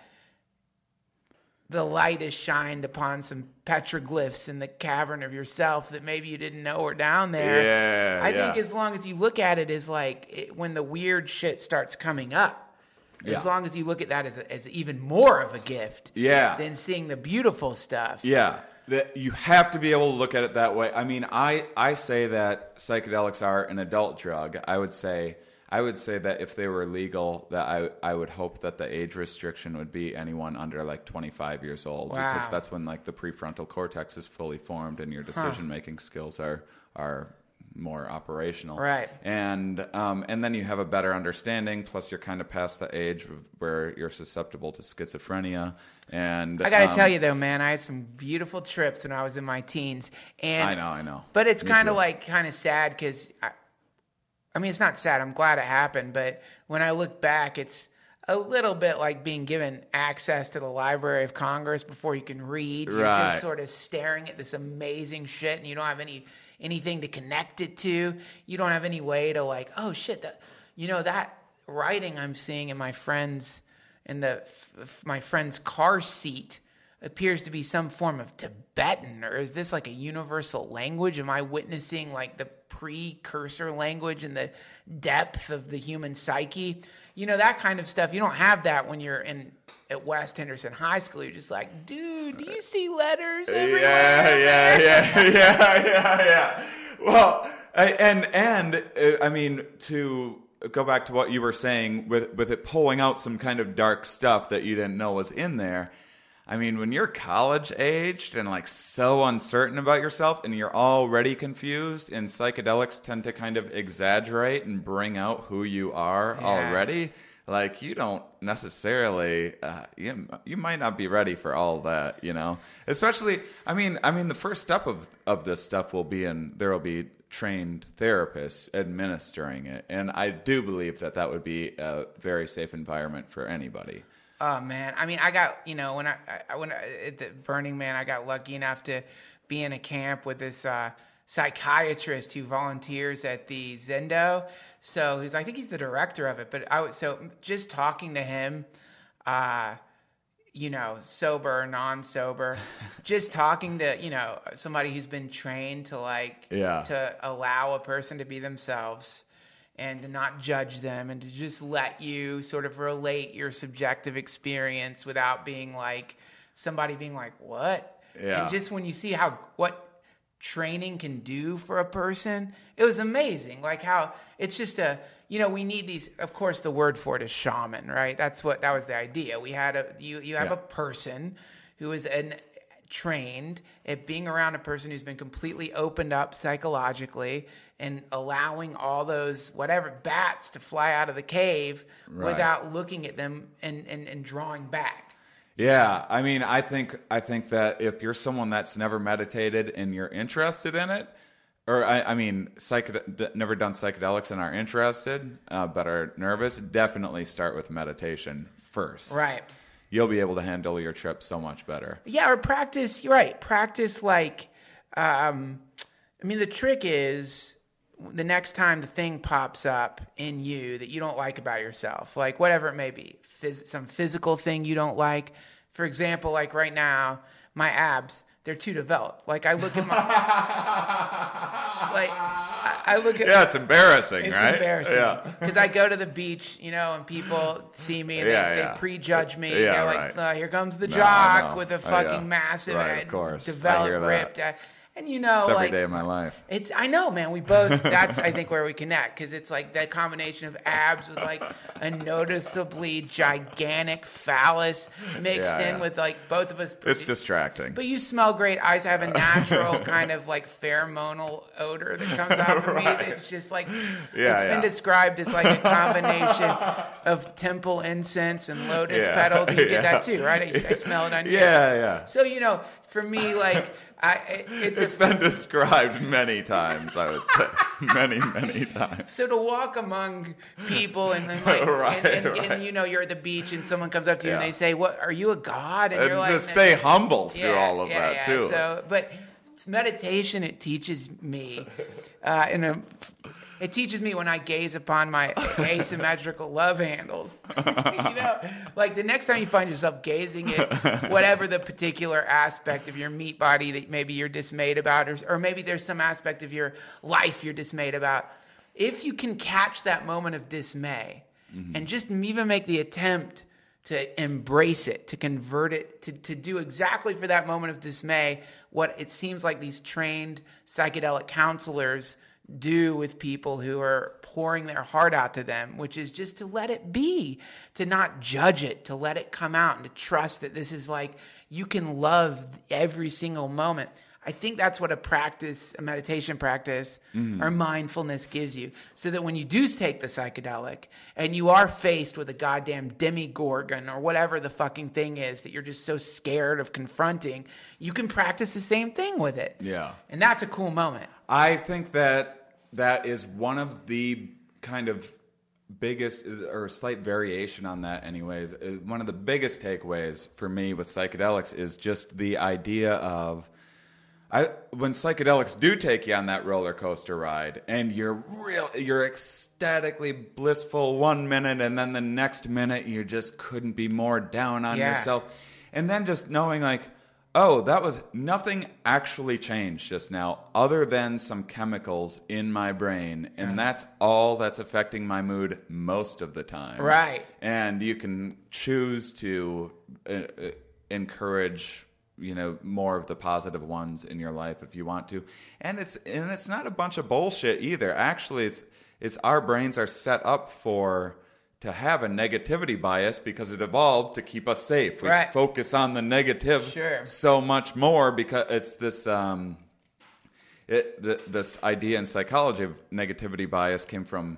the light is shined upon some petroglyphs in the cavern of yourself that maybe you didn't know were down there. I think as long as you look at it as, like, when the weird shit starts coming up, as long as you look at that as even more of a gift than seeing the beautiful stuff. Yeah. That you have to be able to look at it that way. I mean, I say that psychedelics are an adult drug. I would say that if they were legal, that I would hope that the age restriction would be anyone under like 25 years old. Wow. Because that's when like the prefrontal cortex is fully formed and your decision-making skills are more operational, right? And then you have a better understanding. Plus, you're kind of past the age where you're susceptible to schizophrenia. And I got to tell you though, man, I had some beautiful trips when I was in my teens. And I know. But it's kind of sad because I mean, it's not sad. I'm glad it happened. But when I look back, it's a little bit like being given access to the Library of Congress before you can read. You're just sort of staring at this amazing shit, and you don't have anything to connect it to. You don't have any way to like, oh shit, that writing I'm seeing in my friend's car seat appears to be some form of Tibetan, or is this like a universal language? Am I witnessing like the precursor language and the depth of the human psyche? That kind of stuff. You don't have that when you're at West Henderson High School. You're just like, dude, do you see letters everywhere? Yeah. Well, and I mean, to go back to what you were saying with it pulling out some kind of dark stuff that you didn't know was in there, I mean, when you're college aged and like so uncertain about yourself and you're already confused, and psychedelics tend to kind of exaggerate and bring out who you are already, like you don't necessarily, you might not be ready for all that, you know. Especially, I mean, the first step of this stuff will be there will be trained therapists administering it, and I do believe that would be a very safe environment for anybody. Oh man, I mean, I got, you know, when I at the Burning Man, I got lucky enough to be in a camp with this psychiatrist who volunteers at the Zendo. So I think he's the director of it. But so just talking to him, you know, sober or non-sober, just talking to, you know, somebody who's been trained to to allow a person to be themselves and to not judge them and to just let you sort of relate your subjective experience without being like somebody being like, what? Yeah. And just when you see what training can do for a person, it was amazing. Like how it's just you know, we need these, of course, the word for it is shaman, right? That was the idea. We had you have a person who is trained at being around a person who's been completely opened up psychologically and allowing all those whatever bats to fly out of the cave without looking at them and drawing back. Yeah, I mean, I think that if you're someone that's never meditated and you're interested in it, or I mean, never done psychedelics and are interested but are nervous, definitely start with meditation first. Right. You'll be able to handle your trip so much better. Yeah, or practice. You're right. Practice like, I mean, the trick is the next time the thing pops up in you that you don't like about yourself, like whatever it may be, some physical thing you don't like. For example, like right now, my abs, they're too developed. Like I look at my, like I look at. Yeah, it's embarrassing, right? It's embarrassing. Yeah. Because I go to the beach, you know, and people see me and they prejudge me. Yeah, they're like, here comes the jock with a fucking massive, of course. developed, ripped. And you know, it's every like, day of my life. I know, man. We both. That's I think where we connect because it's like that combination of abs with like a noticeably gigantic phallus mixed in with like both of us. It's distracting. But you smell great. I have a natural kind of like pheromonal odor that comes off of me. It's just like it's been described as like a combination of temple incense and lotus petals. And you get that too, right? I smell it on you. Yeah. So you know, for me, like. It's been described many times, I would say. many times. So to walk among people and like, and you know, you're at the beach and someone comes up to you and they say, "What, are you a god?" And you're like, just stay humble through all of that too. So, but meditation, it teaches me, it teaches me when I gaze upon my asymmetrical love handles. You know, like the next time you find yourself gazing at whatever the particular aspect of your meat body that maybe you're dismayed about, or maybe there's some aspect of your life you're dismayed about, if you can catch that moment of dismay and just even make the attempt to embrace it, to convert it, to do exactly for that moment of dismay what it seems like these trained psychedelic counselors do with people who are pouring their heart out to them, which is just to let it be, to not judge it, to let it come out and to trust that this is like, you can love every single moment. I think that's what a meditation practice or mindfulness gives you. So that when you do take the psychedelic and you are faced with a goddamn demigorgon or whatever the fucking thing is that you're just so scared of confronting, you can practice the same thing with it. Yeah. And that's a cool moment. I think that is one of the kind of biggest, or slight variation on that anyways, one of the biggest takeaways for me with psychedelics is just the idea of when psychedelics do take you on that roller coaster ride and you're ecstatically blissful 1 minute and then the next minute you just couldn't be more down on yourself, and then just knowing like, oh, that was nothing actually changed just now other than some chemicals in my brain. And that's all that's affecting my mood most of the time. Right. And you can choose to encourage, you know, more of the positive ones in your life if you want to. And it's not a bunch of bullshit either. Actually, it's our brains are set up for to have a negativity bias because it evolved to keep us safe. We Right. focus on the negative Sure. so much more because it's this this idea in psychology of negativity bias came from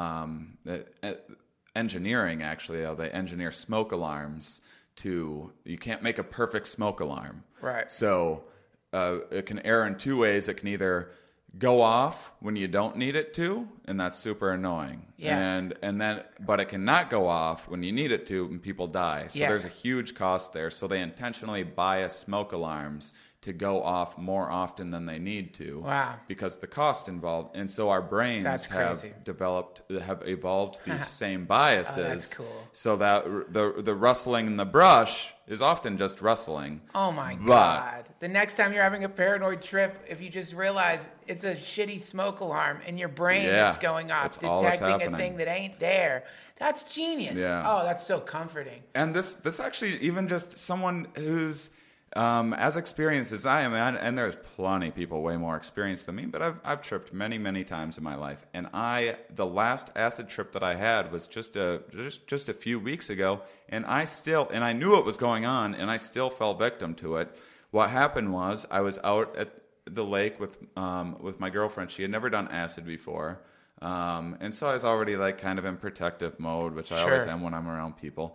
engineering. Actually, they engineer smoke alarms you can't make a perfect smoke alarm. Right. So it can err in two ways. It can either go off when you don't need it to, and that's super annoying. Yeah. But it cannot go off when you need it to, and people die. So Yeah. there's a huge cost there. So they intentionally bias smoke alarms to go off more often than they need to. Wow. Because the cost involved. And so our brains That's crazy. have evolved these same biases. Oh, that's cool. So that the rustling in the brush is often just rustling. Oh my But- God. The next time you're having a paranoid trip, if you just realize it's a shitty smoke alarm in your brain Yeah, that's going off, that's all that's detecting a happening. thing that ain't there, that's genius. Yeah. Oh, that's so comforting. And this actually, even just someone who's as experienced as I am, and there's plenty of people way more experienced than me, but I've tripped many times in my life. And the last acid trip that I had was just a few weeks ago, and I knew what was going on, and I still fell victim to it. What happened was I was out at the lake with my girlfriend. She had never done acid before. And so I was already like kind of in protective mode, which I always Sure. am when I'm around people.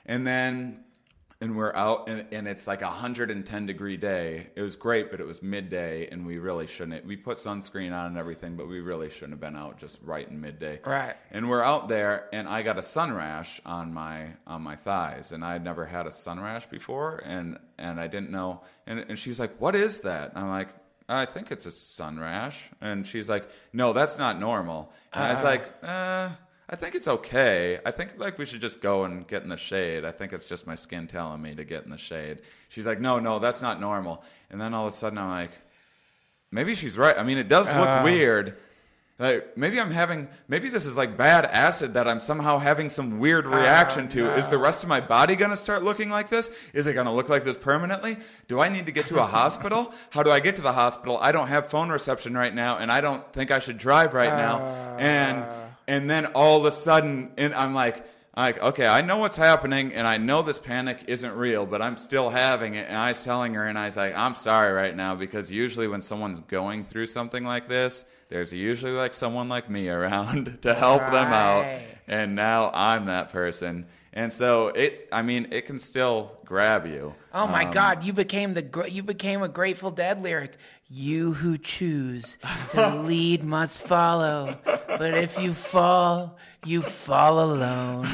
And we're out, and it's like 110-degree day. It was great, but it was midday, and we really shouldn't. We put sunscreen on and everything, but we really shouldn't have been out just right in midday. Right. And we're out there, and I got a sun rash on my thighs, and I had never had a sun rash before, and I didn't know. And she's like, "What is that?" And I'm like, "I think it's a sun rash." And she's like, "No, that's not normal." And I was like, I think it's okay. I think like we should just go and get in the shade. I think it's just my skin telling me to get in the shade. She's like, no, that's not normal. And then all of a sudden I'm like, maybe she's right. I mean, it does look weird. Like maybe this is like bad acid that I'm somehow having some weird reaction to. Is the rest of my body going to start looking like this? Is it going to look like this permanently? Do I need to get to a hospital? How do I get to the hospital? I don't have phone reception right now, and I don't think I should drive right now. And then all of a sudden, and I'm like, okay, I know what's happening, and I know this panic isn't real, but I'm still having it. And I was telling her, and I was like, I'm sorry right now, because usually when someone's going through something like this, there's usually like someone like me around to help them out. And now I'm that person. And so it can still grab you. Oh my God! You became a Grateful Dead lyric. You who choose to lead must follow, but if you fall alone.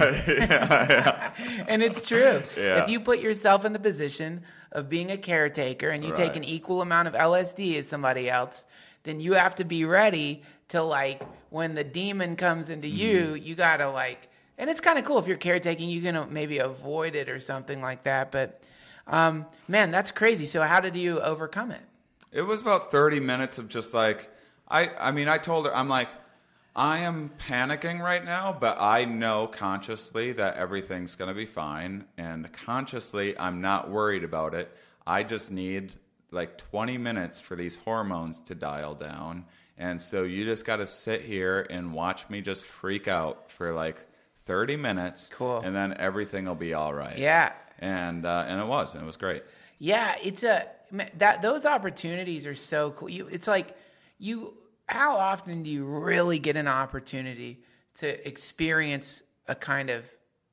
And it's true. Yeah. If you put yourself in the position of being a caretaker and you take an equal amount of LSD as somebody else, then you have to be ready to, like, when the demon comes into you, you gotta, like. And it's kind of cool if you're caretaking, you can maybe avoid it or something like that. But, man, that's crazy. So how did you overcome it? It was about 30 minutes of just like, I told her, I'm like, I am panicking right now, but I know consciously that everything's going to be fine. And consciously, I'm not worried about it. I just need like 20 minutes for these hormones to dial down. And so you just got to sit here and watch me just freak out for like 30 minutes. Cool. And then everything will be all right. Yeah. And it was great. Yeah, those opportunities are so cool. How often do you really get an opportunity to experience a kind of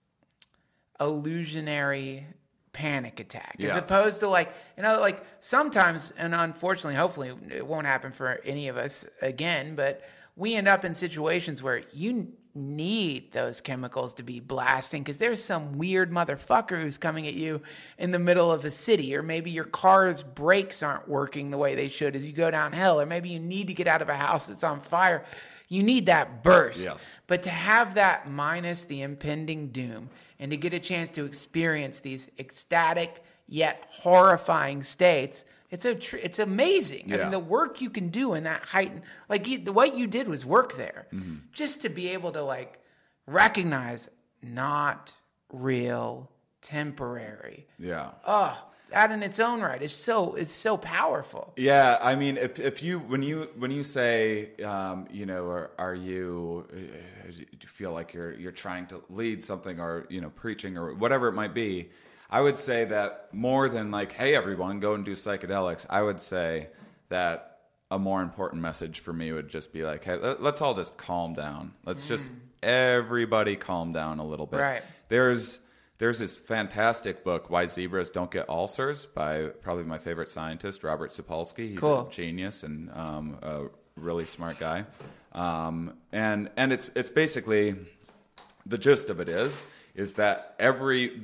illusionary panic attack, as opposed to like sometimes, and unfortunately, hopefully it won't happen for any of us again, but we end up in situations where you need those chemicals to be blasting because there's some weird motherfucker who's coming at you in the middle of a city, or maybe your car's brakes aren't working the way they should as you go downhill, or maybe you need to get out of a house that's on fire. You need that burst. Yes. But to have that minus the impending doom and to get a chance to experience these ecstatic yet horrifying states, it's amazing. I mean, the work you can do in that heightened, what you did was work there. Mm-hmm. Just to be able to like recognize not real, temporary. Yeah. Oh, that in its own right is so powerful. Yeah, I mean, if you when you say, are you do you feel like you're trying to lead something, or preaching or whatever it might be, I would say that more than like, hey everyone, go and do psychedelics. I would say that a more important message for me would just be like, hey, let's all just calm down. Let's just everybody calm down a little bit. Right. There's this fantastic book, Why Zebras Don't Get Ulcers, by probably my favorite scientist, Robert Sapolsky. He's a genius and a really smart guy. And it's basically, the gist of it is that every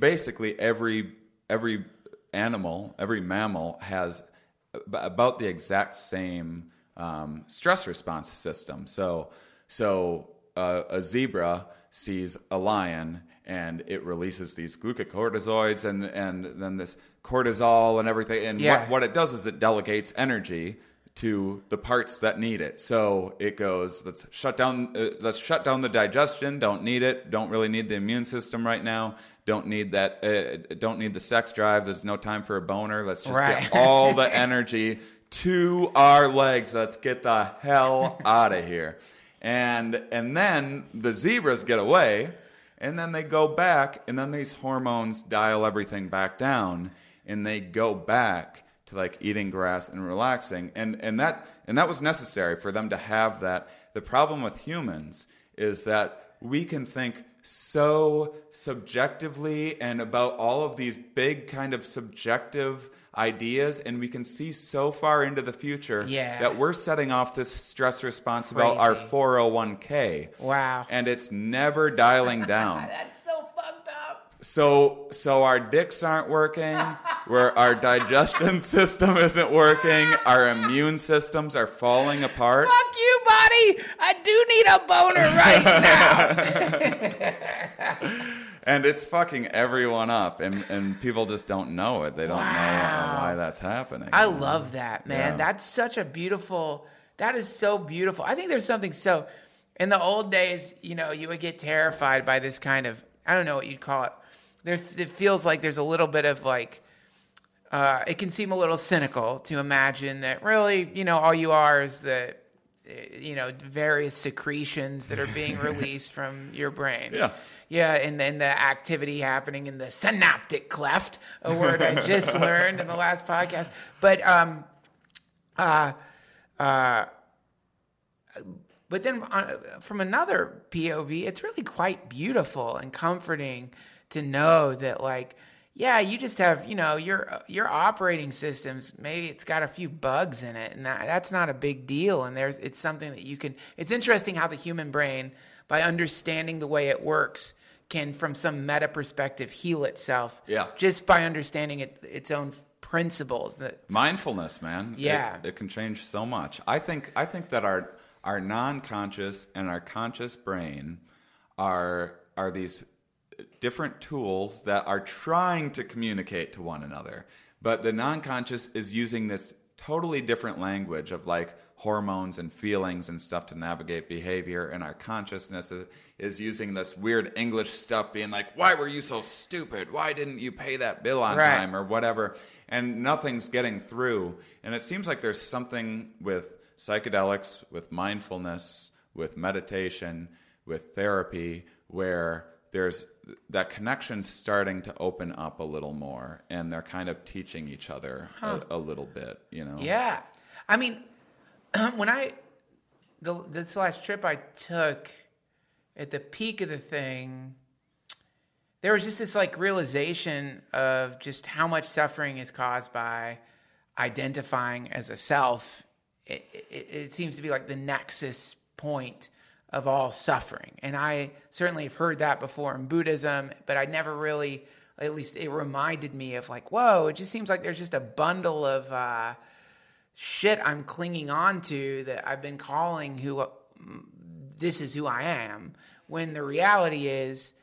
animal, every mammal has about the exact same stress response system. So a zebra sees a lion, and it releases these glucocorticoids and then this cortisol and everything. And what it does is it delegates energy to the parts that need it. So it goes, let's shut down the digestion. Don't need it. Don't really need the immune system right now. Don't need that. Don't need the sex drive. There's no time for a boner. Let's just get all the energy to our legs. Let's get the hell out of here. And then the zebras get away, and then they go back, and then these hormones dial everything back down, and they go back to like eating grass and relaxing. And that was necessary for them to have that. The problem with humans is that we can think so subjectively and about all of these big kind of subjective ideas, and we can see so far into the future that we're setting off this stress response about our 401k. Wow. And it's never dialing down. That's so fucked up. So our dicks aren't working, where our digestion system isn't working, our immune systems are falling apart. Fuck you, buddy. I do need a boner right now. And it's fucking everyone up, and people just don't know it. They don't know why that's happening. I love that, man. Yeah. That's such a beautiful, that is so beautiful. I think there's something so, in the old days, you would get terrified by this kind of, I don't know what you'd call it. It feels like there's a little bit of like, it can seem a little cynical to imagine that really, all you are is the, various secretions that are being released from your brain. Yeah. Yeah, and then the activity happening in the synaptic cleft, a word I just learned in the last podcast. But then from another POV, it's really quite beautiful and comforting to know that, like, yeah, you just have, your operating systems, maybe it's got a few bugs in it, and that's not a big deal. And it's something that you can, it's interesting how the human brain, by understanding the way it works, can, from some meta perspective, heal itself. Yeah. Just by understanding its own principles. Mindfulness, man. Yeah. It can change so much. I think that our non-conscious and our conscious brain are these different tools that are trying to communicate to one another. But the non-conscious is using this totally different language of like hormones and feelings and stuff to navigate behavior, and our consciousness is using this weird English stuff, being like, why were you so stupid? Why didn't you pay that bill on time, or whatever? And nothing's getting through. And it seems like there's something with psychedelics, with mindfulness, with meditation, with therapy, where there's that connection's starting to open up a little more, and they're kind of teaching each other a little bit, Yeah. I mean, when this last trip I took, at the peak of the thing, there was just this like realization of just how much suffering is caused by identifying as a self. It seems to be like the nexus point of all suffering. And I certainly have heard that before in Buddhism, but I never really, at least it reminded me of like, whoa, it just seems like there's just a bundle of shit I'm clinging on to that I've been calling this is who I am. When the reality is,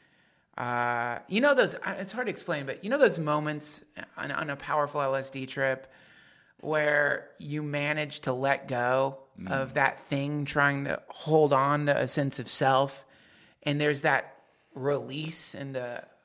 those, it's hard to explain, but those moments on a powerful LSD trip where you manage to let go of that thing trying to hold on to a sense of self, and there's that release and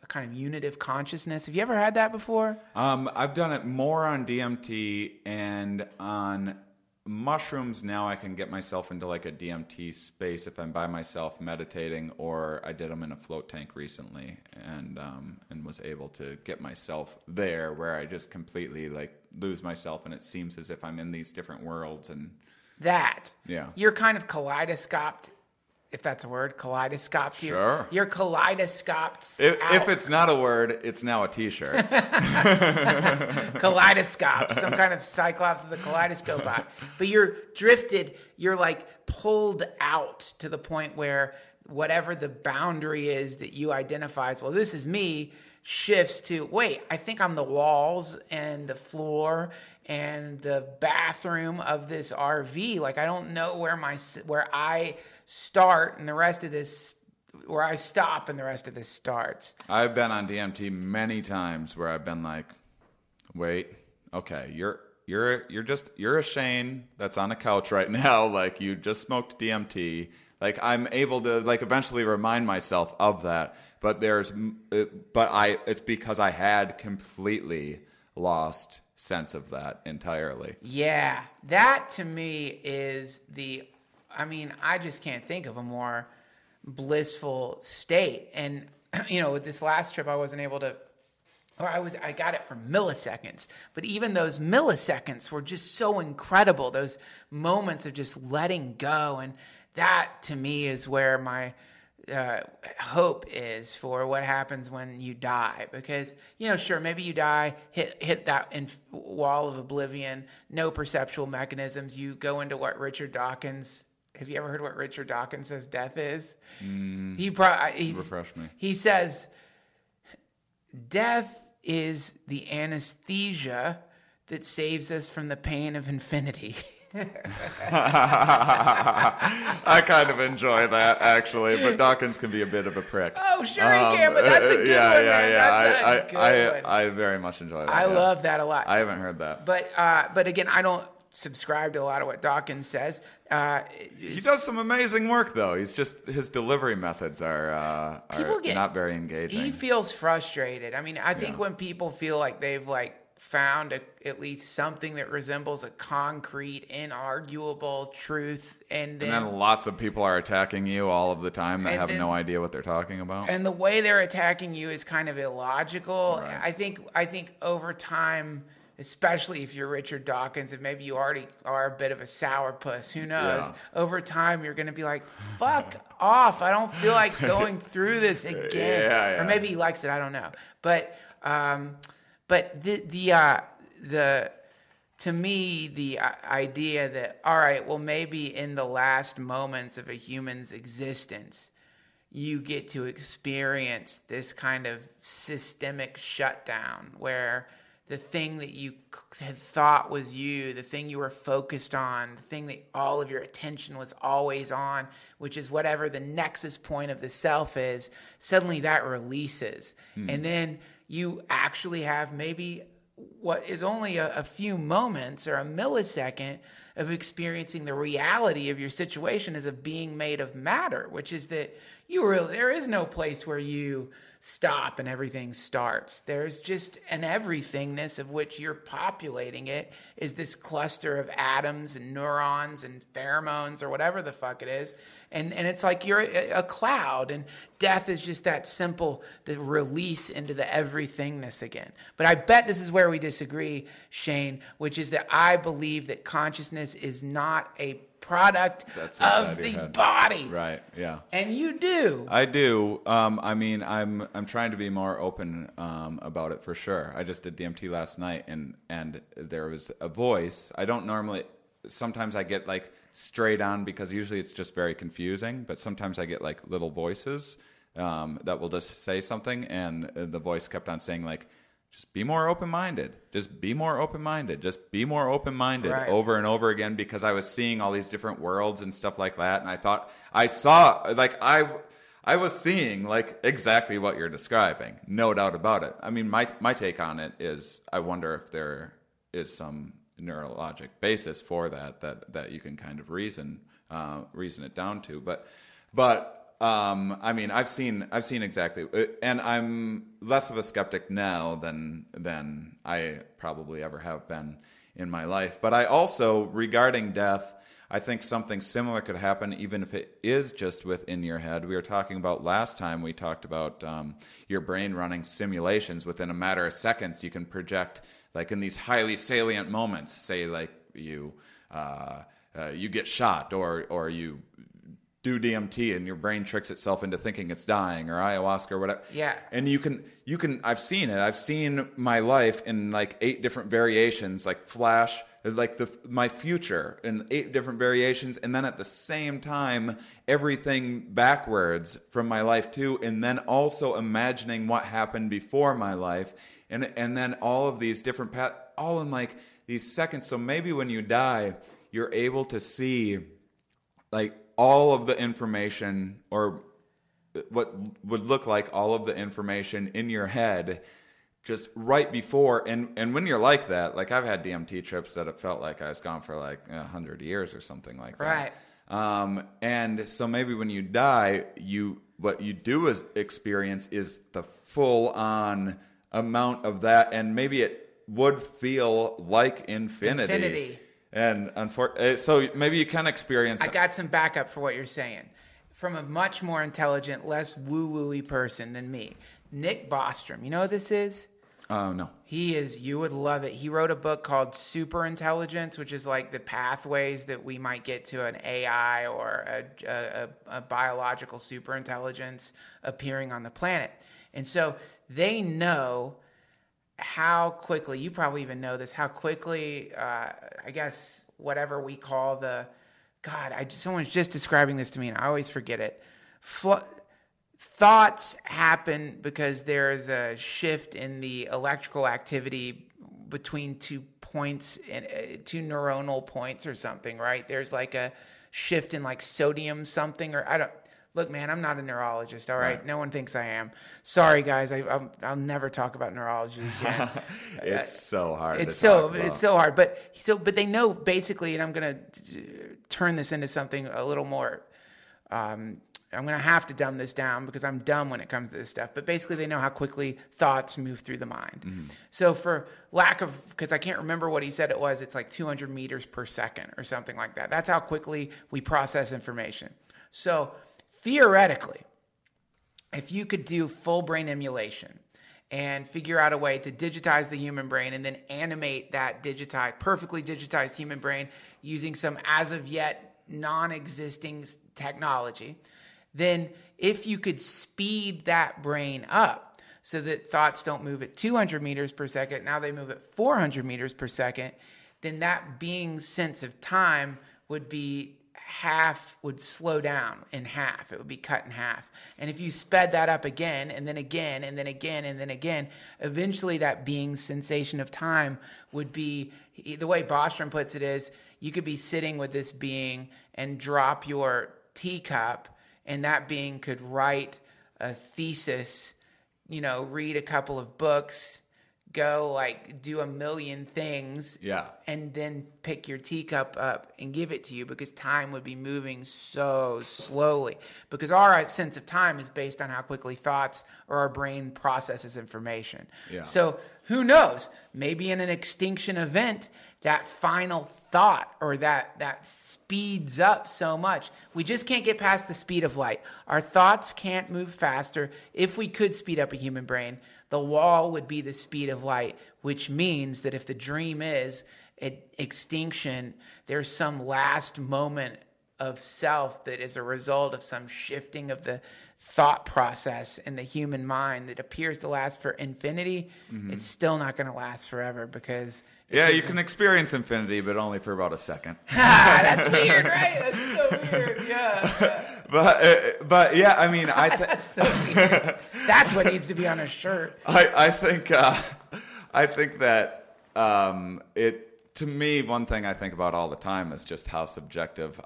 a kind of unitive consciousness. Have you ever had that before? I've done it more on DMT, and on mushrooms now I can get myself into like a DMT space if I'm by myself meditating, or I did them in a float tank recently, and was able to get myself there where I just completely like lose myself, and it seems as if I'm in these different worlds. And yeah, you're kind of kaleidoscoped, if that's a word, kaleidoscoped. Sure. You're kaleidoscoped. If it's not a word, it's now a T-shirt. Kaleidoscope, some kind of cyclops of the kaleidoscope eye. But you're drifted, you're like pulled out to the point where whatever the boundary is that you identify as, well, this is me, shifts to, wait, I think I'm the walls and the floor and the bathroom of this RV. Like, I don't know where I start and the rest of this, where I stop and the rest of this starts. I've been on DMT many times where I've been like, wait, okay, you're a Shane that's on a couch right now. Like, you just smoked DMT. Like, I'm able to like eventually remind myself of that, but it's because I had completely lost sense of that entirely. Yeah, that to me is I just can't think of a more blissful state. And, with this last trip, I wasn't able to, I got it for milliseconds. But even those milliseconds were just so incredible. Those moments of just letting go. And that to me is where my hope is for what happens when you die. Because, sure, maybe you die, hit that wall of oblivion, no perceptual mechanisms. You go into what Richard Dawkins... Have you ever heard what Richard Dawkins says death is? Refresh me. He says, death is the anesthesia that saves us from the pain of infinity. I kind of enjoy that, actually, but Dawkins can be a bit of a prick. Oh, sure he can, but that's a good one, man. That's a good one. I very much enjoy that. I love that a lot. I haven't heard that. But again, I don't subscribe to a lot of what Dawkins says. He does some amazing work, though. He's just, his delivery methods are not very engaging. He feels frustrated. I mean, I think when people feel like they've found at least something that resembles a concrete, inarguable truth, and then lots of people are attacking you all of the time that have no idea what they're talking about. And the way they're attacking you is kind of illogical. Right. I think over time, especially if you're Richard Dawkins, and maybe you already are a bit of a sourpuss, who knows? Yeah. Over time, you're going to be like, fuck off. I don't feel like going through this again. Yeah. Or maybe he likes it. I don't know. But to me, the idea that, all right, well, maybe in the last moments of a human's existence, you get to experience this kind of systemic shutdown where the thing that you had thought was you, the thing you were focused on, the thing that all of your attention was always on, which is whatever the nexus point of the self is, suddenly that releases. And then you actually have maybe what is only a few moments or a millisecond of experiencing the reality of your situation as a being made of matter, which is that there is no place where you stop and everything starts. There's just an everythingness of which you're populating it is this cluster of atoms and neurons and pheromones or whatever the fuck it is. And it's like you're a cloud, and death is just that simple, the release into the everythingness again. But I bet this is where we disagree, Shane, which is that I believe that consciousness is not a product of the body. Right, yeah. And you do. I do. I'm trying to be more open about it for sure. I just did DMT last night, and there was a voice. I don't normally... Sometimes I get straight on because usually it's just very confusing, but sometimes I get little voices that will just say something, and the voice kept on saying just be more open-minded, just be more open-minded, just be more open-minded, right, over and over again, because I was seeing all these different worlds and stuff like that, and I thought I was seeing exactly what you're describing, no doubt about it. I mean, my take on it is I wonder if there is some neurologic basis for that you can kind of reason it down to, but I mean, I've seen exactly, and I'm less of a skeptic now than I probably ever have been in my life. But I also, regarding death, I think something similar could happen, even if it is just within your head. We were talking about last time, we talked about your brain running simulations within a matter of seconds. You can project, like in these highly salient moments, say like you get shot or you do DMT and your brain tricks itself into thinking it's dying, or ayahuasca or whatever. Yeah. And you can, I've seen it. I've seen my life in like 8 different variations, like flash, like my future in 8 different variations. And then at the same time, everything backwards from my life too. And then also imagining what happened before my life. And then all of these different paths, all in like these seconds. So maybe when you die, you're able to see like all of the information, or what would look like all of the information in your head just right before. And when you're like that, like I've had DMT trips that it felt like I was gone for like 100 years or something like that. Right. And so maybe when you die, what you do experience is the full on amount of that. And maybe it would feel like infinity. And so maybe you can experience. I got some backup for what you're saying from a much more intelligent, less woo-woo-y person than me. Nick Bostrom. You know who this is? Oh, no. He is. You would love it. He wrote a book called Super Intelligence, which is like the pathways that we might get to an AI or a biological super intelligence appearing on the planet. And so they know how quickly, you probably even know this, how quickly, I guess, whatever we call someone's just describing this to me and I always forget it. Thoughts happen because there is a shift in the electrical activity between 2 points, and 2 neuronal points or something, right? There's like a shift in like sodium something, or look, man, I'm not a neurologist, all right? No one thinks I am. Sorry, guys. I'll never talk about neurology again. It's so hard. It's so hard. But they know basically, and I'm going to turn this into something a little more. I'm going to have to dumb this down because I'm dumb when it comes to this stuff. But basically, they know how quickly thoughts move through the mind. Mm-hmm. So for lack of, because I can't remember what he said it was, it's like 200 meters per second or something like that. That's how quickly we process information. So theoretically, if you could do full brain emulation and figure out a way to digitize the human brain and then animate that perfectly digitized human brain using some as of yet non-existing technology, then if you could speed that brain up so that thoughts don't move at 200 meters per second, now they move at 400 meters per second, then that being's sense of time would slow down in half. It would be cut in half. And if you sped that up again, and then again, and then again, and then again, eventually that being's sensation of time would be, the way Bostrom puts it is, you could be sitting with this being and drop your teacup, and that being could write a thesis, read a couple of books, go like do a million things, and then pick your teacup up and give it to you, because time would be moving so slowly, because our sense of time is based on how quickly thoughts or our brain processes information. So who knows, maybe in an extinction event, that final thought or that speeds up so much. We just can't get past the speed of light. Our thoughts can't move faster. If we could speed up a human brain, the wall would be the speed of light, which means that if the dream is extinction, there's some last moment of self that is a result of some shifting of the thought process in the human mind that appears to last for infinity. Mm-hmm. It's still not going to last forever, because you can experience infinity, but only for about a second. That's weird, right? That's so weird. Yeah. But yeah, I mean, that's so weird. That's what needs to be on a shirt. I think that to me, one thing I think about all the time is just how subjective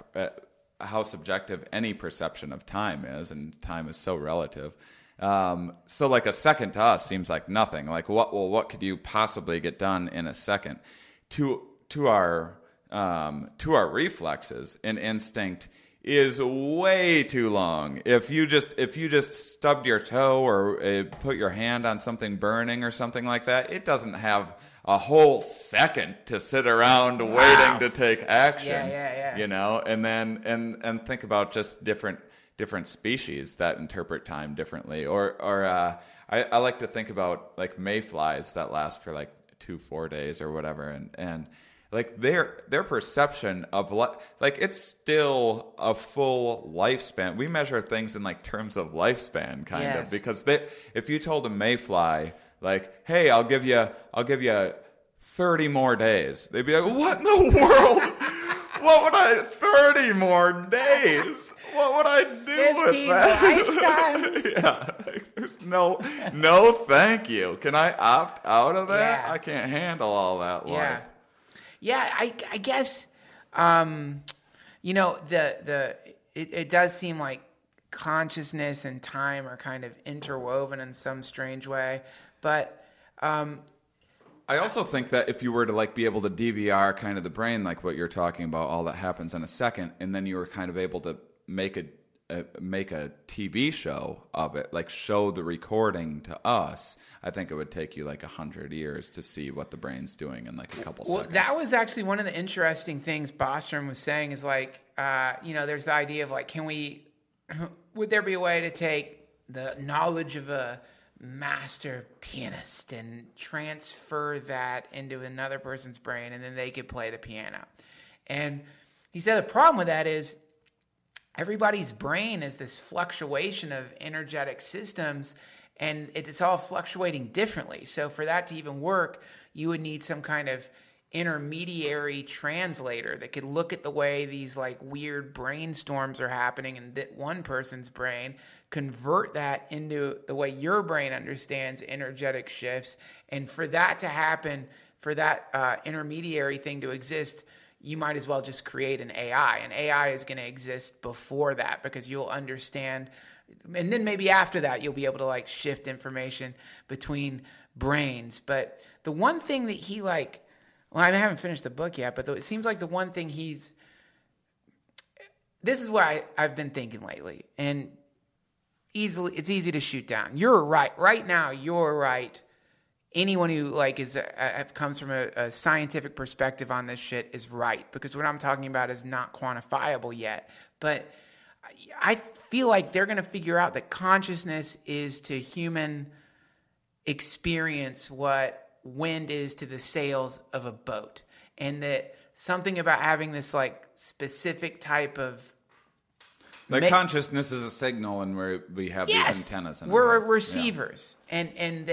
any perception of time is, and time is so relative. So like a second to us seems like nothing. Like what could you possibly get done in a second? To our reflexes and instinct, is way too long. If you just stubbed your toe or put your hand on something burning or something like that, it doesn't have a whole second to sit around waiting to take action. Yeah. You know, and then and think about just different species that interpret time differently. Or I like to think about like mayflies that last for like 2-4 days or whatever, and like their perception of like it's still a full lifespan. We measure things in like terms of lifespan, kind of, because if you told a mayfly like, "Hey, I'll give you 30 more days," they'd be like, "What in the world? What would I 30 more days? What would I do with that?" Lifetimes. Yeah, like, there's no thank you. Can I opt out of that? Yeah. I can't handle all that life. Yeah, I guess, you know, it does seem like consciousness and time are kind of interwoven in some strange way, but I also think that if you were to like be able to DVR kind of the brain, like what you're talking about, all that happens in a second, and then you were kind of able to make a TV show of it, like show the recording to us, I think it would take you like 100 years to see what the brain's doing in like a couple seconds. That was actually one of the interesting things Bostrom was saying is like, you know, there's the idea of like, would there be a way to take the knowledge of a master pianist and transfer that into another person's brain and then they could play the piano? And he said the problem with that is everybody's brain is this fluctuation of energetic systems, and it's all fluctuating differently. So for that to even work, you would need some kind of intermediary translator that could look at the way these like weird brainstorms are happening in that one person's brain, convert that into the way your brain understands energetic shifts. And for that to happen, for that intermediary thing to exist, you might as well just create an AI. And AI is going to exist before that because you'll understand. And then maybe after that, you'll be able to like shift information between brains. But the one thing that he like, well, I haven't finished the book yet, but it seems like the one thing this is what I've been thinking lately. And it's easy to shoot down. You're right. Right now, you're right. Anyone who like comes from a scientific perspective on this shit is right, because what I'm talking about is not quantifiable yet. But I feel like they're going to figure out that consciousness is to human experience what wind is to the sails of a boat, and that something about having this like specific type of consciousness is a signal, and we have these antennas. We're receivers, and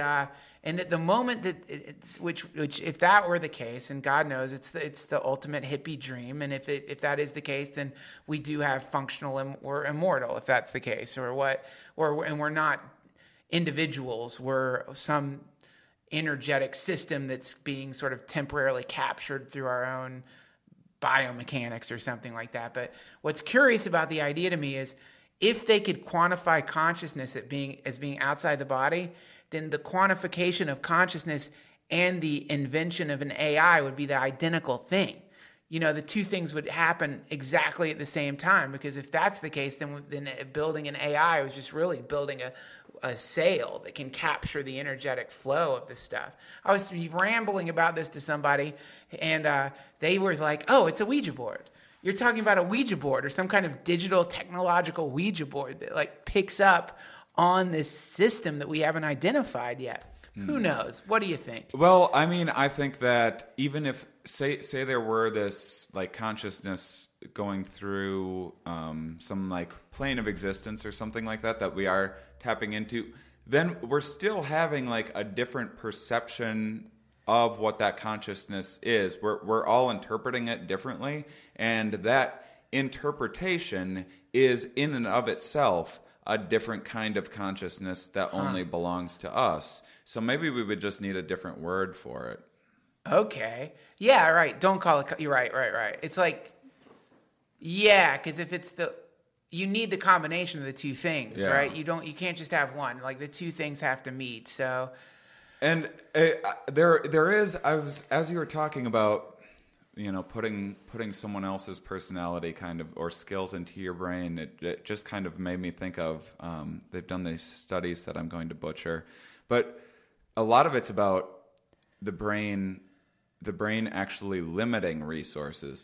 that the moment that which if that were the case, and God knows it's the ultimate hippie dream, and if that is the case, then we do have functional or immortal, if that's the case, and we're not individuals, we're some energetic system that's being sort of temporarily captured through our own biomechanics or something like that. But what's curious about the idea to me is if they could quantify consciousness as being outside the body, then the quantification of consciousness and the invention of an AI would be the identical thing. You know, the two things would happen exactly at the same time, because if that's the case, then building an AI was just really building a sail that can capture the energetic flow of this stuff. I was rambling about this to somebody, and they were like, "Oh, it's a Ouija board. You're talking about a Ouija board or some kind of digital technological Ouija board that like picks up on this system that we haven't identified yet." Who knows? What do you think? Well, I mean, I think that even if say there were this like consciousness going through some like plane of existence or something like that we are tapping into, then we're still having like a different perception of what that consciousness is. We're all interpreting it differently, and that interpretation is in and of itself a different kind of consciousness that only belongs to us. So maybe we would just need a different word for it. Okay. Yeah, right. Don't call it... You're right. It's like... Yeah, because if it's you need the combination of the two things, right? You can't just have one. Like the two things have to meet, so... And there is... as you were talking about putting someone else's personality kind of or skills into your brain, it just kind of made me think of they've done these studies that I'm going to butcher, but a lot of it's about the brain actually limiting resources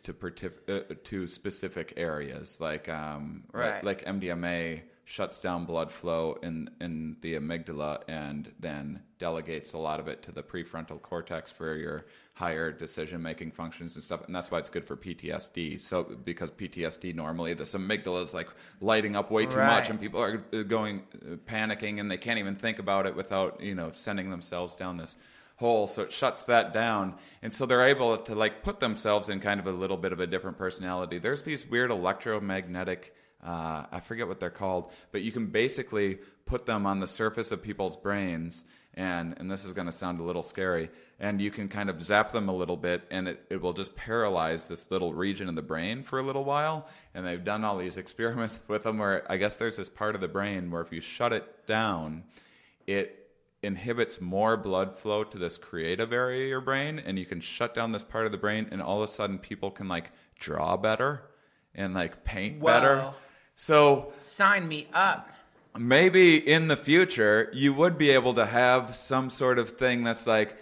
to specific areas, like like MDMA shuts down blood flow in the amygdala and then delegates a lot of it to the prefrontal cortex for your higher decision-making functions and stuff. And that's why it's good for PTSD. So because PTSD, normally this amygdala is like lighting up way too much and people are panicking and they can't even think about it without, sending themselves down this hole. So it shuts that down. And so they're able to like put themselves in kind of a little bit of a different personality. There's these weird electromagnetic I forget what they're called, but you can basically put them on the surface of people's brains, and this is going to sound a little scary, and you can kind of zap them a little bit, and it will just paralyze this little region of the brain for a little while. And they've done all these experiments with them where I guess there's this part of the brain where if you shut it down, it inhibits more blood flow to this creative area of your brain, and you can shut down this part of the brain, and all of a sudden people can like draw better and like paint better. So sign me up. Maybe in the future you would be able to have some sort of thing that's like,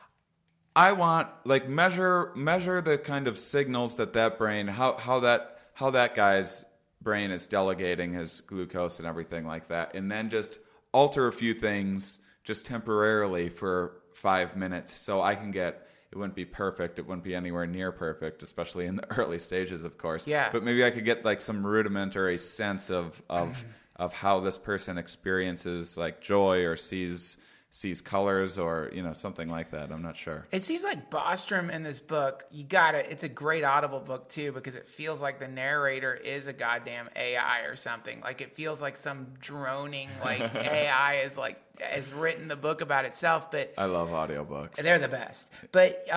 I want like measure the kind of signals that brain, how that guy's brain is delegating his glucose and everything like that, and then just alter a few things just temporarily for 5 minutes so I can get. It wouldn't be perfect. It wouldn't be anywhere near perfect, especially in the early stages, of course. Yeah. But maybe I could get like some rudimentary sense of how this person experiences like joy or sees colors or something like that. I'm not sure. It seems like Bostrom in this book, it's a great Audible book too, because it feels like the narrator is a goddamn AI or something. Like it feels like some droning like AI has written the book about itself. But I love audiobooks. They're the best. But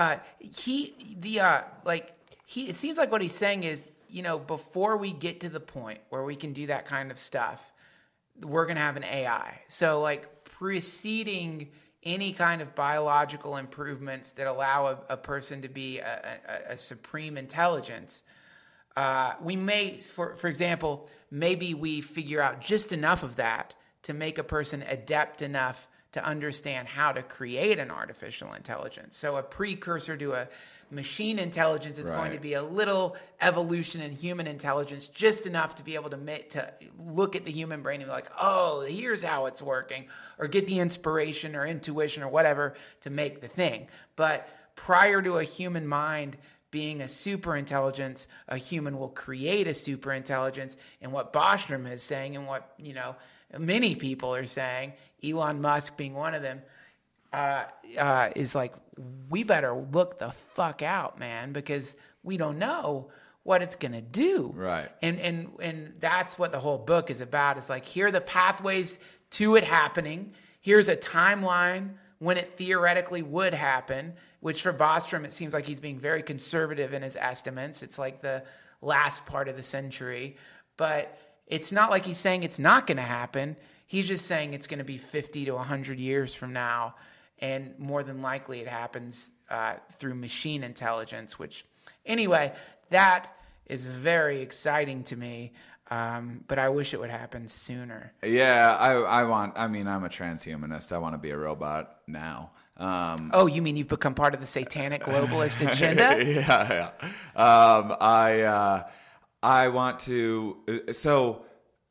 it seems like what he's saying is, before we get to the point where we can do that kind of stuff, we're going to have an AI. So like preceding any kind of biological improvements that allow a person to be a supreme intelligence, we may, for example, maybe we figure out just enough of that to make a person adept enough to understand how to create an artificial intelligence. So a precursor to a machine intelligence is going to be a little evolution in human intelligence, just enough to be able to look at the human brain and be like, oh, here's how it's working, or get the inspiration or intuition or whatever to make the thing. But prior to a human mind being a super intelligence, a human will create a super intelligence. And what Bostrom is saying, and what many people are saying, Elon Musk being one of them, is like, we better look the fuck out, man, because we don't know what it's going to do. Right. And that's what the whole book is about. It's like, here are the pathways to it happening. Here's a timeline when it theoretically would happen, which for Bostrom, it seems like he's being very conservative in his estimates. It's like the last part of the century. But it's not like he's saying it's not going to happen. He's just saying it's going to be 50 to 100 years from now. And more than likely it happens through machine intelligence, which, anyway, that is very exciting to me. But I wish it would happen sooner. Yeah, I'm a transhumanist. I want to be a robot now. Oh, you mean you've become part of the satanic globalist agenda? Yeah. I want to. So,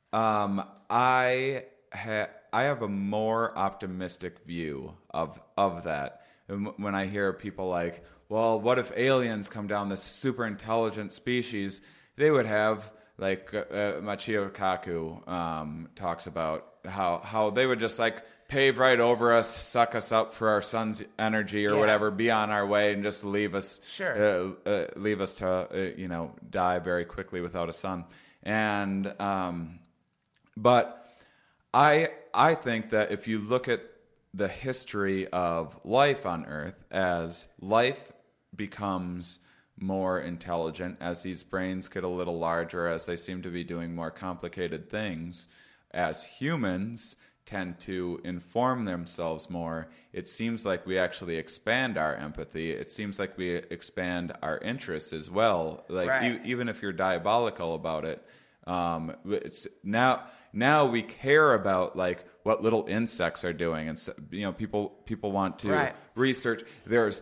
I have a more optimistic view of that. When I hear people like, well, what if aliens come down, this super intelligent species, they would have, like Michio Kaku talks about how they would just like pave right over us, suck us up for our sun's energy or whatever, be on our way and just leave us, leave us to die very quickly without a sun. And but I think that if you look at the history of life on Earth, as life becomes more intelligent, as these brains get a little larger, as they seem to be doing more complicated things, as humans tend to inform themselves more, it seems like we actually expand our empathy. It seems like we expand our interests as well. Like Right. even if you're diabolical about it, it's now we care about like what little insects are doing, and so, people want to Right. research. There's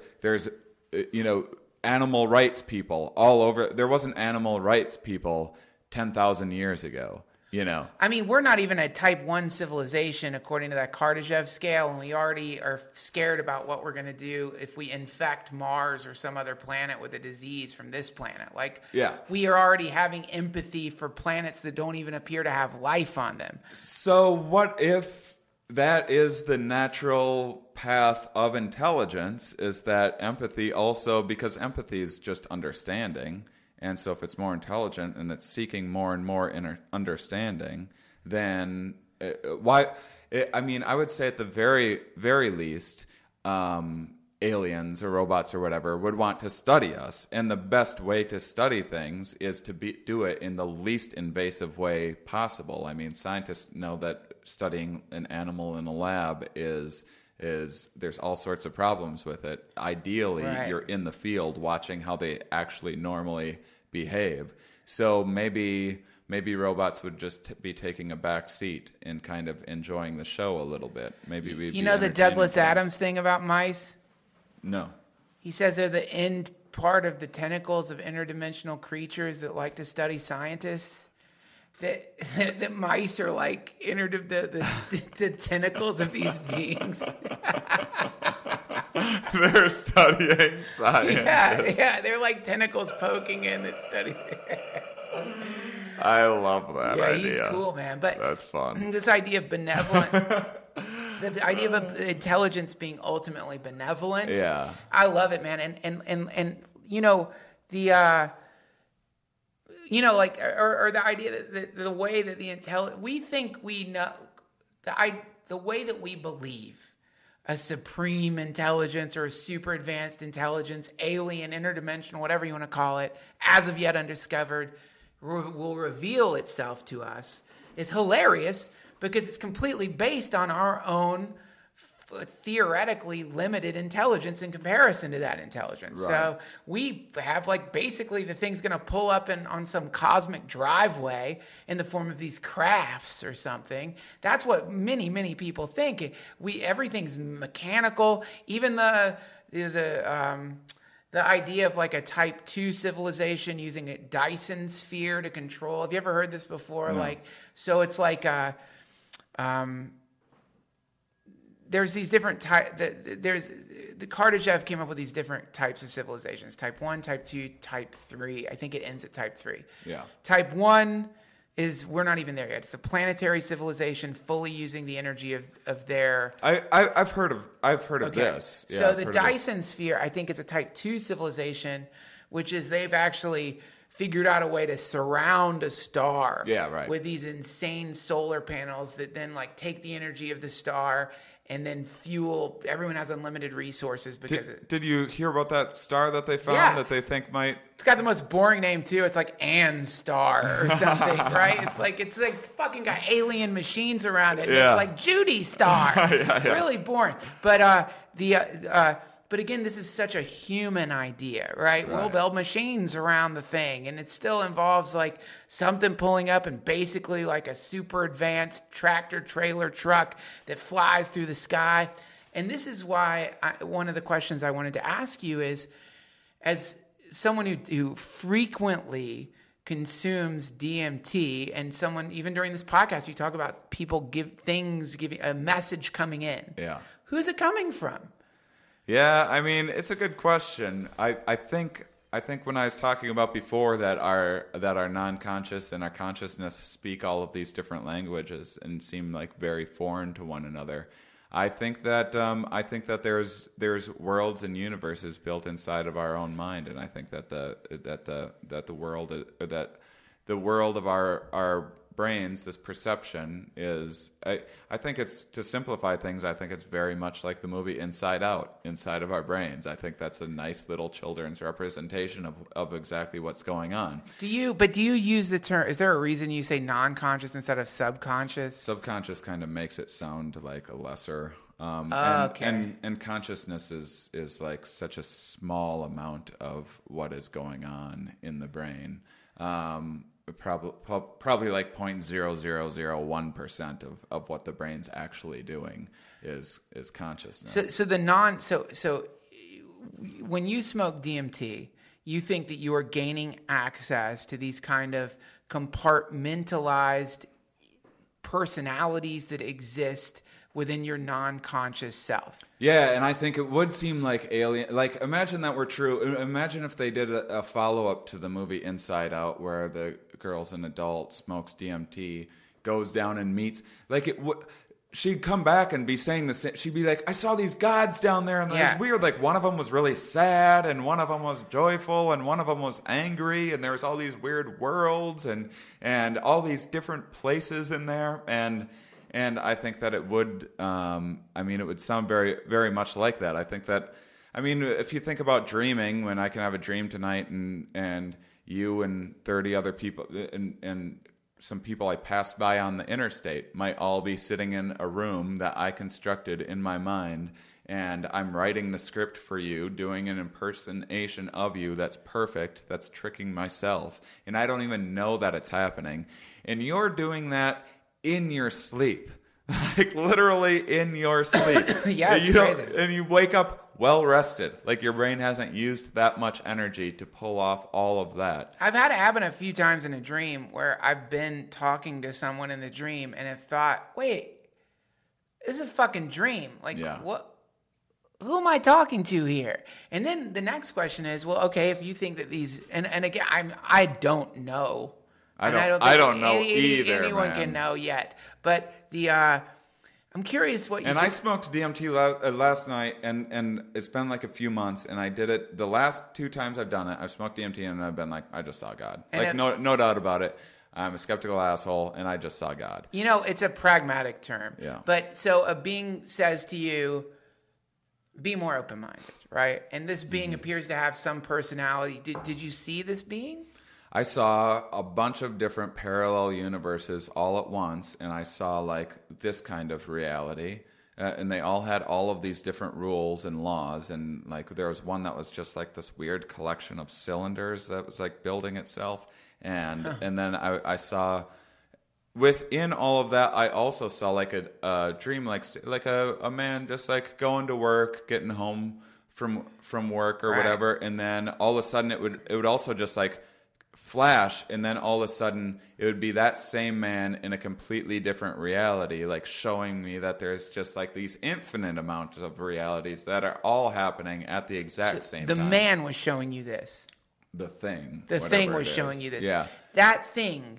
animal rights people all over. There wasn't animal rights people 10,000 years ago. I mean, we're not even a type 1 civilization according to that Kardashev scale, and we already are scared about what we're going to do if we infect Mars or some other planet with a disease from this planet. Like, we are already having empathy for planets that don't even appear to have life on them. So what if that is the natural path of intelligence, is that empathy also, because empathy is just understanding. And so if it's more intelligent and it's seeking more and more understanding, then why? I mean, I would say at the very, very least, aliens or robots or whatever would want to study us. And the best way to study things is to do it in the least invasive way possible. I mean, scientists know that studying an animal in a lab is there's all sorts of problems with it. Ideally, Right. You're in the field watching how they actually normally behave. So maybe robots would just be taking a back seat and kind of enjoying the show a little bit. Maybe we'd You be know the entertaining Douglas them. Adams thing about mice? No. He says they're the end part of the tentacles of interdimensional creatures that like to study scientists. That mice are like the tentacles of these beings. They're studying science. Yeah, they're like tentacles poking in that study. I love that Yeah, idea. he's cool, man. But That's fun. this idea of benevolent, the idea of intelligence being ultimately benevolent. Yeah. I love it, man. And the or the idea that the way that we think we know, the way that we believe a supreme intelligence or a super advanced intelligence, alien, interdimensional, whatever you want to call it, as of yet undiscovered, will reveal itself to us is hilarious because it's completely based on our own theoretically limited intelligence in comparison to that intelligence. Right. So we have like basically the thing's going to pull up on some cosmic driveway in the form of these crafts or something. That's what many, many people think. Everything's mechanical. Even the idea of like a type 2 civilization using a Dyson sphere to control. Have you ever heard this before? No. So it's like there's these different types. The Kardashev came up with these different types of civilizations: type 1, type 2, type 3. I think it ends at type 3. Yeah. Type 1 is we're not even there yet. It's a planetary civilization fully using the energy of their. I've heard of this. Yeah, So I've the heard of this. Dyson sphere, I think, is a type 2 civilization, which is they've actually figured out a way to surround a star with these insane solar panels that then like take the energy of the star and then fuel. Everyone has unlimited resources because Did you hear about that star that they found Yeah. that they think might? it's got the most boring name too. It's like Ann Star or something, right? It's like fucking got alien machines around it. Yeah. It's like Judy Star. Yeah. Really boring. But but again, this is such a human idea, right? We'll build machines around the thing, and it still involves like something pulling up and basically like a super advanced tractor trailer truck that flies through the sky. And this is why one of the questions I wanted to ask you is, as someone who frequently consumes DMT, and someone, even during this podcast, you talk about people giving a message coming in. Yeah. Who's it coming from? Yeah, I mean, it's a good question. I think when I was talking about before that our non-conscious and our consciousness speak all of these different languages and seem like very foreign to one another. I think that there's worlds and universes built inside of our own mind, and I think that the world of our brains, this perception is, I think it's, to simplify things, I think it's very much like the movie Inside Out, inside of our brains. I think that's a nice little children's representation of exactly what's going on. Do you use the term, is there a reason you say non-conscious instead of subconscious? Subconscious kind of makes it sound like a lesser, okay. and consciousness is like such a small amount of what is going on in the brain. Probably like 0.0001% of what the brain's actually doing is consciousness. So when you smoke DMT, you think that you are gaining access to these kind of compartmentalized personalities that exist within your non-conscious self. Yeah, and I think it would seem like alien. Like, imagine that were true. Imagine if they did a follow-up to the movie Inside Out, where the girl's an adult, smokes DMT, goes down and meets. Like, she'd come back and be saying the same. She'd be like, I saw these gods down there, and it was weird. Like, one of them was really sad, and one of them was joyful, and one of them was angry, and there was all these weird worlds and all these different places in there, and I think that it would, it would sound very, very much like that. I think that, if you think about dreaming, when I can have a dream tonight and you and 30 other people and some people I passed by on the interstate might all be sitting in a room that I constructed in my mind, and I'm writing the script for you, doing an impersonation of you that's perfect, that's tricking myself, and I don't even know that it's happening. And you're doing that in your sleep, like literally in your sleep. Yeah, it's crazy. And you wake up well rested, like your brain hasn't used that much energy to pull off all of that. I've had it happen a few times in a dream where I've been talking to someone in the dream and have thought, wait, this is a fucking dream. Like, what? Who am I talking to here? And then the next question is, well, okay, if you think that these, and again, I don't know. I don't know either. Anyone can know yet, but I'm curious what you. And I smoked DMT last night, and it's been like a few months, and I did it the last 2 times I've done it. I've smoked DMT, and I've been like, I just saw God. No doubt about it. I'm a skeptical asshole, and I just saw God. It's a pragmatic term. Yeah. But so a being says to you, be more open-minded, right? And this being appears to have some personality. Did you see this being? I saw a bunch of different parallel universes all at once, and I saw like this kind of reality, and they all had all of these different rules and laws, and like there was one that was just like this weird collection of cylinders that was like building itself, and then I saw within all of that, I also saw like a dream, like a man just like going to work, getting home from work or whatever, and then all of a sudden it would also just like flash, and then all of a sudden it would be that same man in a completely different reality, like showing me that there's just like these infinite amounts of realities that are all happening at the exact same time. The man was showing you this. The thing. The thing was showing you this. Yeah. That thing.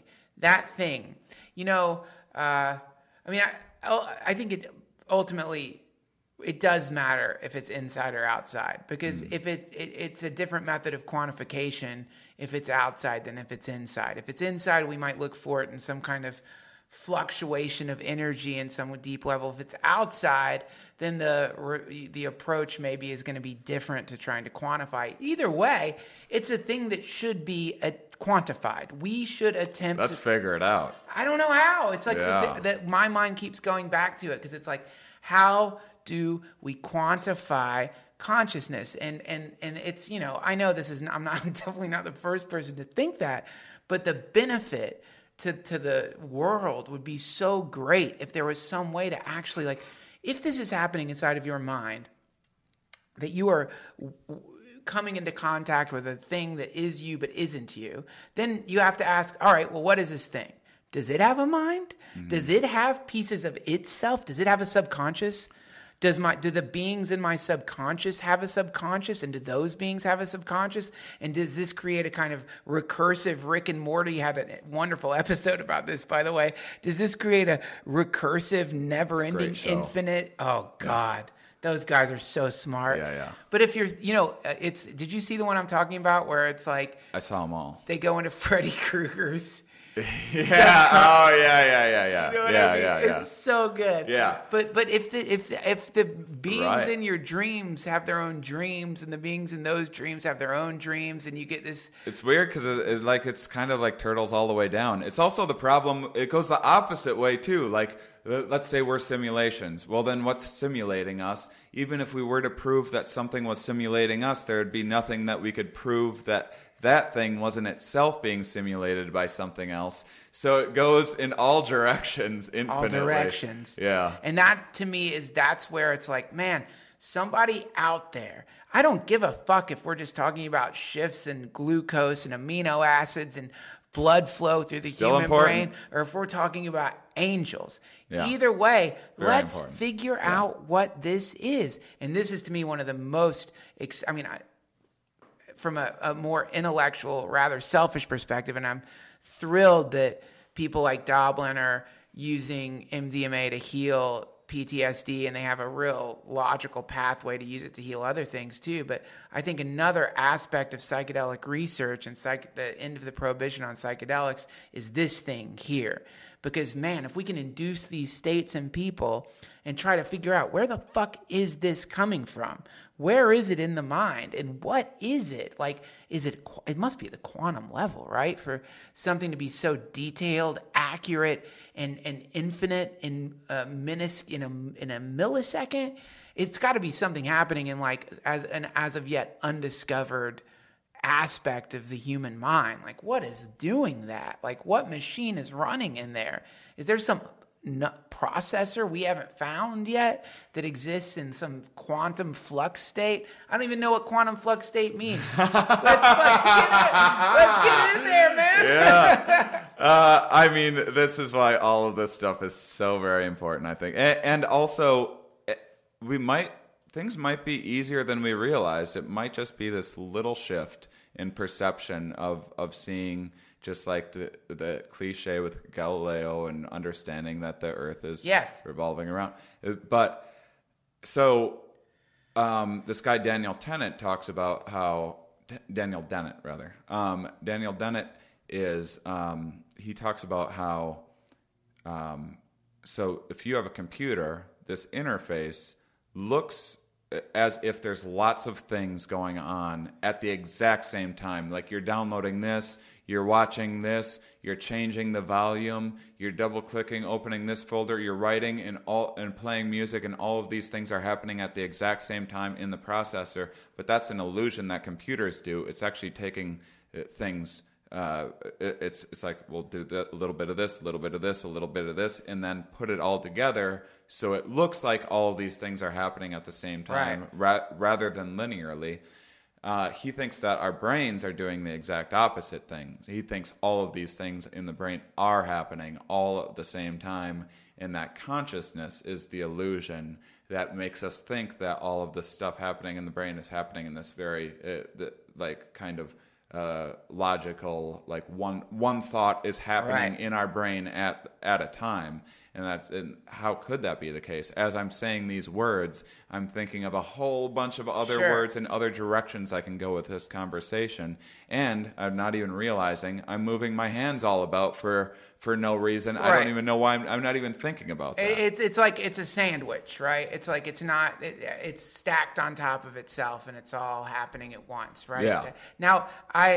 I think it ultimately, it does matter if it's inside or outside, because if it's a different method of quantification if it's outside than if it's inside. If it's inside, we might look for it in some kind of fluctuation of energy in some deep level. If it's outside, then the approach maybe is going to be different to trying to quantify. Either way, it's a thing that should be quantified. We should attempt. Let's figure it out. I don't know how. It's like that. My mind keeps going back to it because it's like, how do we quantify consciousness? And it's, I know this is, I'm definitely not the first person to think that, but the benefit to the world would be so great if there was some way to actually, like, if this is happening inside of your mind, that you are coming into contact with a thing that is you but isn't you, then you have to ask, all right, well, what is this thing? Does it have a mind? Mm-hmm. Does it have pieces of itself? Does it have a subconscious? Do the beings in my subconscious have a subconscious? And do those beings have a subconscious? And does this create a kind of recursive, Rick and Morty had a wonderful episode about this, by the way. Does this create a recursive, never-ending, infinite? Oh, God. Those guys are so smart. Yeah. But if you're, did you see the one I'm talking about where it's like... I saw them all. They go into Freddy Krueger's Yeah. Oh, yeah. You know what Yeah, I mean? yeah. It's so good. Yeah. But if the beings Right. in your dreams have their own dreams, and the beings in those dreams have their own dreams, and you get this. It's weird because it's kind of like Turtles all the way down. It's also the problem. It goes the opposite way too. Like, let's say we're simulations. Well, then what's simulating us? Even if we were to prove that something was simulating us, there would be nothing that we could prove that thing wasn't itself being simulated by something else. So it goes in all directions infinitely. All directions. Yeah. And that, to me, that's where it's like, man, somebody out there. I don't give a fuck if we're just talking about shifts in glucose and amino acids and blood flow through the Still human important. brain, or if we're talking about angels. Yeah. Either way, Very let's important. figure out what this is. And this is, to me, one of the most, from a more intellectual, rather selfish perspective, and I'm thrilled that people like Doblin are using MDMA to heal PTSD, and they have a real logical pathway to use it to heal other things too. But I think another aspect of psychedelic research and the end of the prohibition on psychedelics is this thing here. Because, man, if we can induce these states in people and try to figure out where the fuck is this coming from? Where is it in the mind? And what is it? Like, it must be the quantum level, right? For something to be so detailed, accurate, and infinite in a millisecond. It's got to be something happening in as of yet undiscovered aspect of the human mind. Like, what is doing that? Like, what machine is running in there? Is there some processor we haven't found yet that exists in some quantum flux state? I don't even know what quantum flux state means. Let's get in there, man. Yeah. I mean, this is why all of this stuff is so very important, I think. And also, things might be easier than we realize. It might just be this little shift in perception of seeing, just like the cliche with Galileo and understanding that the Earth is revolving around. But so this guy Daniel Dennett talks about how Daniel Dennett is he talks about how so if you have a computer, this interface looks as if there's lots of things going on at the exact same time. Like, you're downloading this, you're watching this, you're changing the volume, you're double-clicking, opening this folder, you're writing and playing music, and all of these things are happening at the exact same time in the processor. But that's an illusion that computers do. It's actually taking things. It's like, we'll do a little bit of this, a little bit of this, a little bit of this, and then put it all together so it looks like all of these things are happening at the same time, rather than linearly. He thinks that our brains are doing the exact opposite things. He thinks all of these things in the brain are happening all at the same time, and that consciousness is the illusion that makes us think that all of this stuff happening in the brain is happening in this very kind of logical, like one thought is happening in our brain at a time. And how could that be the case? As I'm saying these words, I'm thinking of a whole bunch of other words and other directions I can go with this conversation, and I'm not even realizing I'm moving my hands all about for no reason. Right. I don't even know why I'm not even thinking about that. It's like it's a sandwich, right? It's like it's stacked on top of itself, and it's all happening at once, right? Yeah. Now,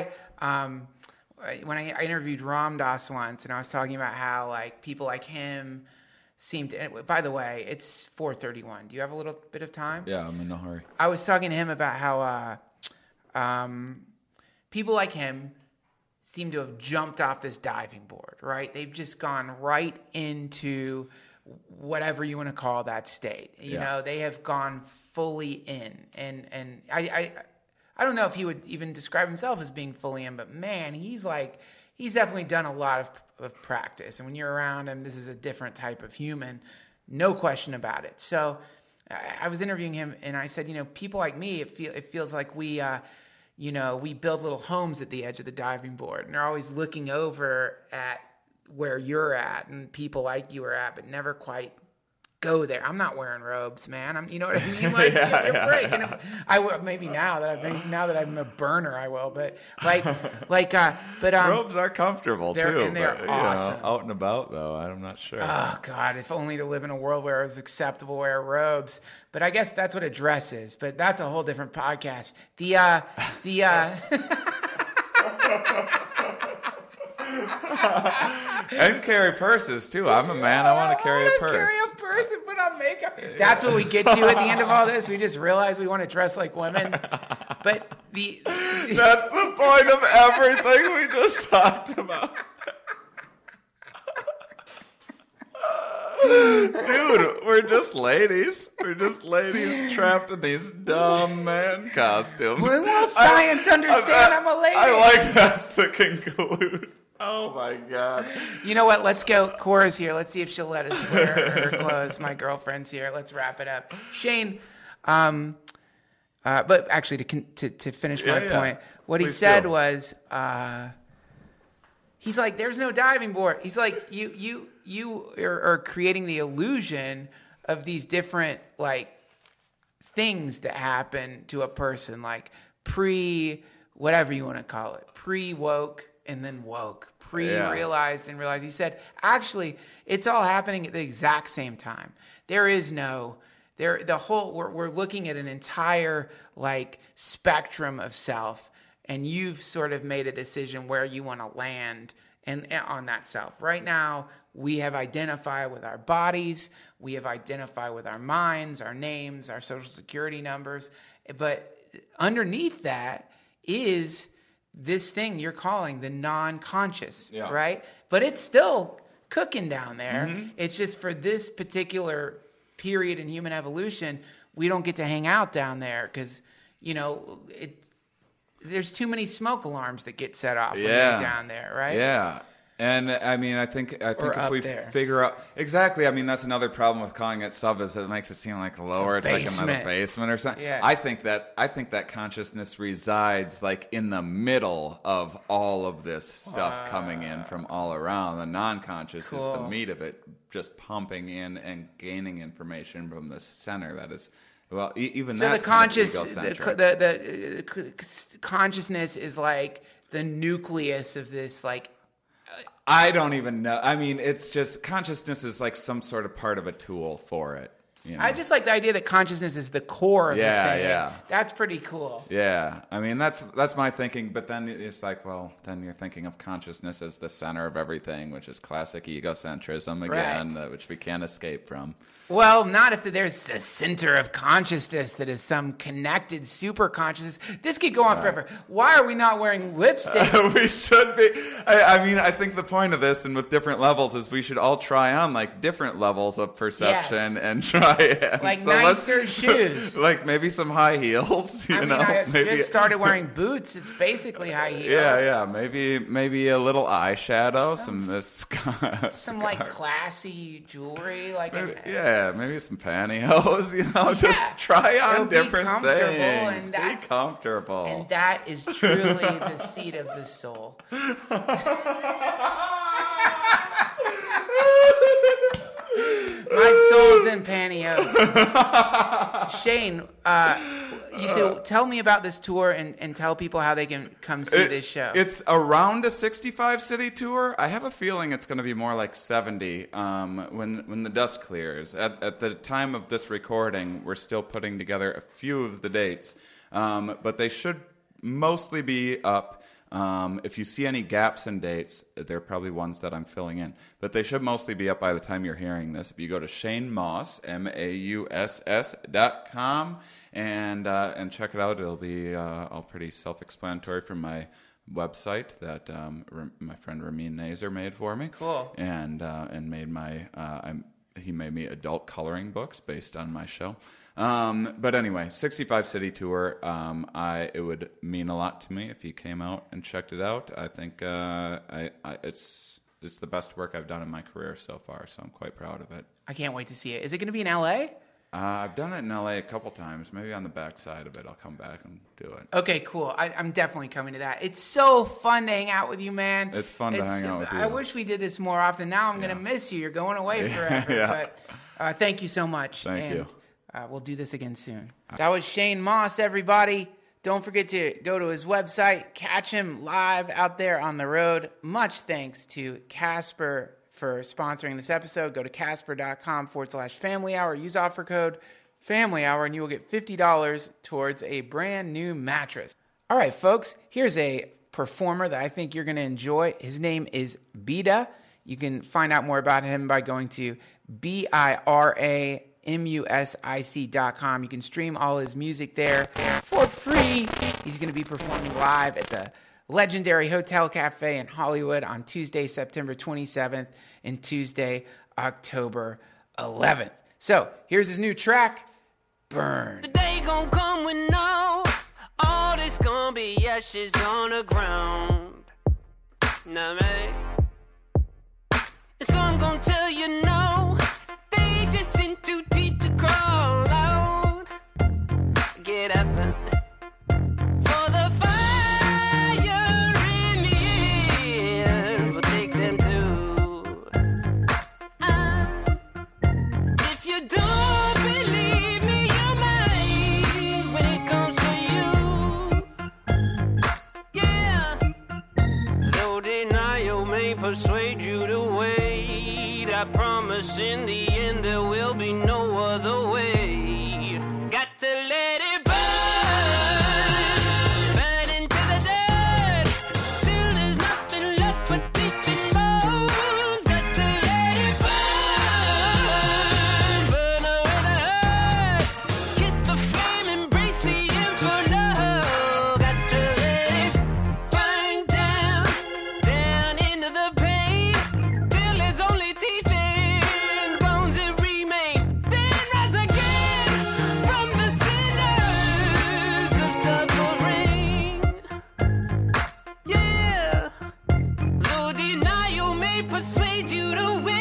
when I interviewed Ram Dass once, and I was talking about how, like, people like him seem to. By the way, it's 4:31. Do you have a little bit of time? Yeah, I'm in no hurry. I was talking to him about how people like him seem to have jumped off this diving board, right? They've just gone right into whatever you want to call that state. You know, they have gone fully in, and I don't know if he would even describe himself as being fully in, but man, he's definitely done a lot of practice. And when you're around him, this is a different type of human, no question about it. So I was interviewing him, and I said, people like me, it feels like we build little homes at the edge of the diving board, and they're always looking over at where you're at and people like you are at, but never quite go there. I'm not wearing robes, man. You know what I mean? Like, you're breaking. I will, maybe now that I'm a burner, I will. But robes are comfortable too. And they're awesome. Out and about though, I'm not sure. Oh God, if only to live in a world where it was acceptable to wear robes. But I guess that's what a dress is. But that's a whole different podcast. And carry purses too. I'm a man. I want to carry a purse. Carry a purse and put on makeup. That's what we get to at the end of all this. We just realize we want to dress like women. But that's the point of everything we just talked about. Dude, we're just ladies. We're just ladies trapped in these dumb man costumes. Well, won't science understand I'm a lady? I like that's the conclude. Oh my God. You know what? Let's go. Cora's here. Let's see if she'll let us wear her clothes. My girlfriend's here. Let's wrap it up. Shane, but actually to finish my point, what he said was, he's like, there's no diving board. He's like, you are creating the illusion of these different like things that happen to a person, like whatever you want to call it, pre-woke and then woke, pre-realized and realized. He said, actually, it's all happening at the exact same time. There is no, we're looking at an entire like spectrum of self, and you've sort of made a decision where you want to land and on that self. Right now, we have identified with our bodies, we have identified with our minds, our names, our social security numbers, but underneath that is this thing you're calling the non-conscious, right? But it's still cooking down there. Mm-hmm. It's just for this particular period in human evolution, we don't get to hang out down there because, there's too many smoke alarms that get set off when you're down there, right? Yeah. And I mean, I think if we figure out exactly, I mean, that's another problem with calling it sub is it makes it seem like lower. It's like another basement or something. Yeah. I think that consciousness resides like in the middle of all of this stuff coming in from all around. The non-conscious is the meat of it, just pumping in and gaining information from the center. That is. Well, even so that's kind of egocentric. The consciousness is like the nucleus of this, like. I don't even know. I mean, it's just consciousness is like some sort of part of a tool for it. I just like the idea that consciousness is the core of the thing. Yeah. That's pretty cool. Yeah. I mean, that's my thinking. But then it's like, well, then you're thinking of consciousness as the center of everything, which is classic egocentrism again, which we can't escape from. Well, not if there's a center of consciousness that is some connected super consciousness. This could go on forever. Why are we not wearing lipstick? We should be. I mean, I think the point of this, and with different levels, is we should all try on like different levels of perception and try it. Like nicer shoes. Like maybe some high heels. I just started wearing boots. It's basically high heels. Yeah. Maybe a little eyeshadow, some like classy jewelry, like maybe some pantyhose, just try on different things. Be comfortable. And that is truly the seat of the soul. My soul's in pantyhose. Shane, you said, tell me about this tour and tell people how they can come see this show. It's around a 65-city tour. I have a feeling it's going to be more like 70 when the dust clears. At the time of this recording, we're still putting together a few of the dates, but they should mostly be up. If you see any gaps in dates, they're probably ones that I'm filling in. But they should mostly be up by the time you're hearing this. If you go to Shane Mauss, MAUSS.com, and check it out, it'll be all pretty self-explanatory from my website that my friend Ramin Nazer made for me. Cool. And made he made me adult coloring books based on my show. But anyway, 65-city tour. It would mean a lot to me if you came out and checked it out. I think it's the best work I've done in my career so far, so I'm quite proud of it. I can't wait to see it. Is it going to be in L.A.? I've done it in L.A. a couple times. Maybe on the backside of it, I'll come back and do it. Okay, cool. I'm definitely coming to that. It's so fun to hang out with you, man. It's fun to hang out with you. I wish we did this more often. Now I'm going to miss you. You're going away forever. Thank you so much. Thank you. We'll do this again soon. That was Shane Moss, everybody. Don't forget to go to his website, catch him live out there on the road. Much thanks to Casper for sponsoring this episode. Go to casper.com/family hour. Use offer code family hour and you will get $50 towards a brand new mattress. All right, folks, here's a performer that I think you're going to enjoy. His name is Bida. You can find out more about him by going to BIRAMUSIC.com. You can stream all his music there for free. He's going to be performing live at the legendary Hotel Cafe in Hollywood on Tuesday, September 27th and Tuesday, October 11th. So here's his new track, Burn. The day gon' come when no, all this gon' be ashes on the ground. Nah, man. And so I'm gon' tell you no, they just in too deep to crawl out. Get up for the fire in me, we'll take them too. If you don't believe me, you're mine when it comes to you. Yeah, though denial may persuade you to wait, I promise in the end there will be no other way. Got to let it burn into the dirt, till there's nothing left but teeth and bones. Got to let it burn away the hurt, kiss the flame, embrace the inferno. Got to let it burn down into the pain, till there's only teeth and bones that remain. Then rise again from the cinders of suffering. Yeah, though denial may persuade you to win,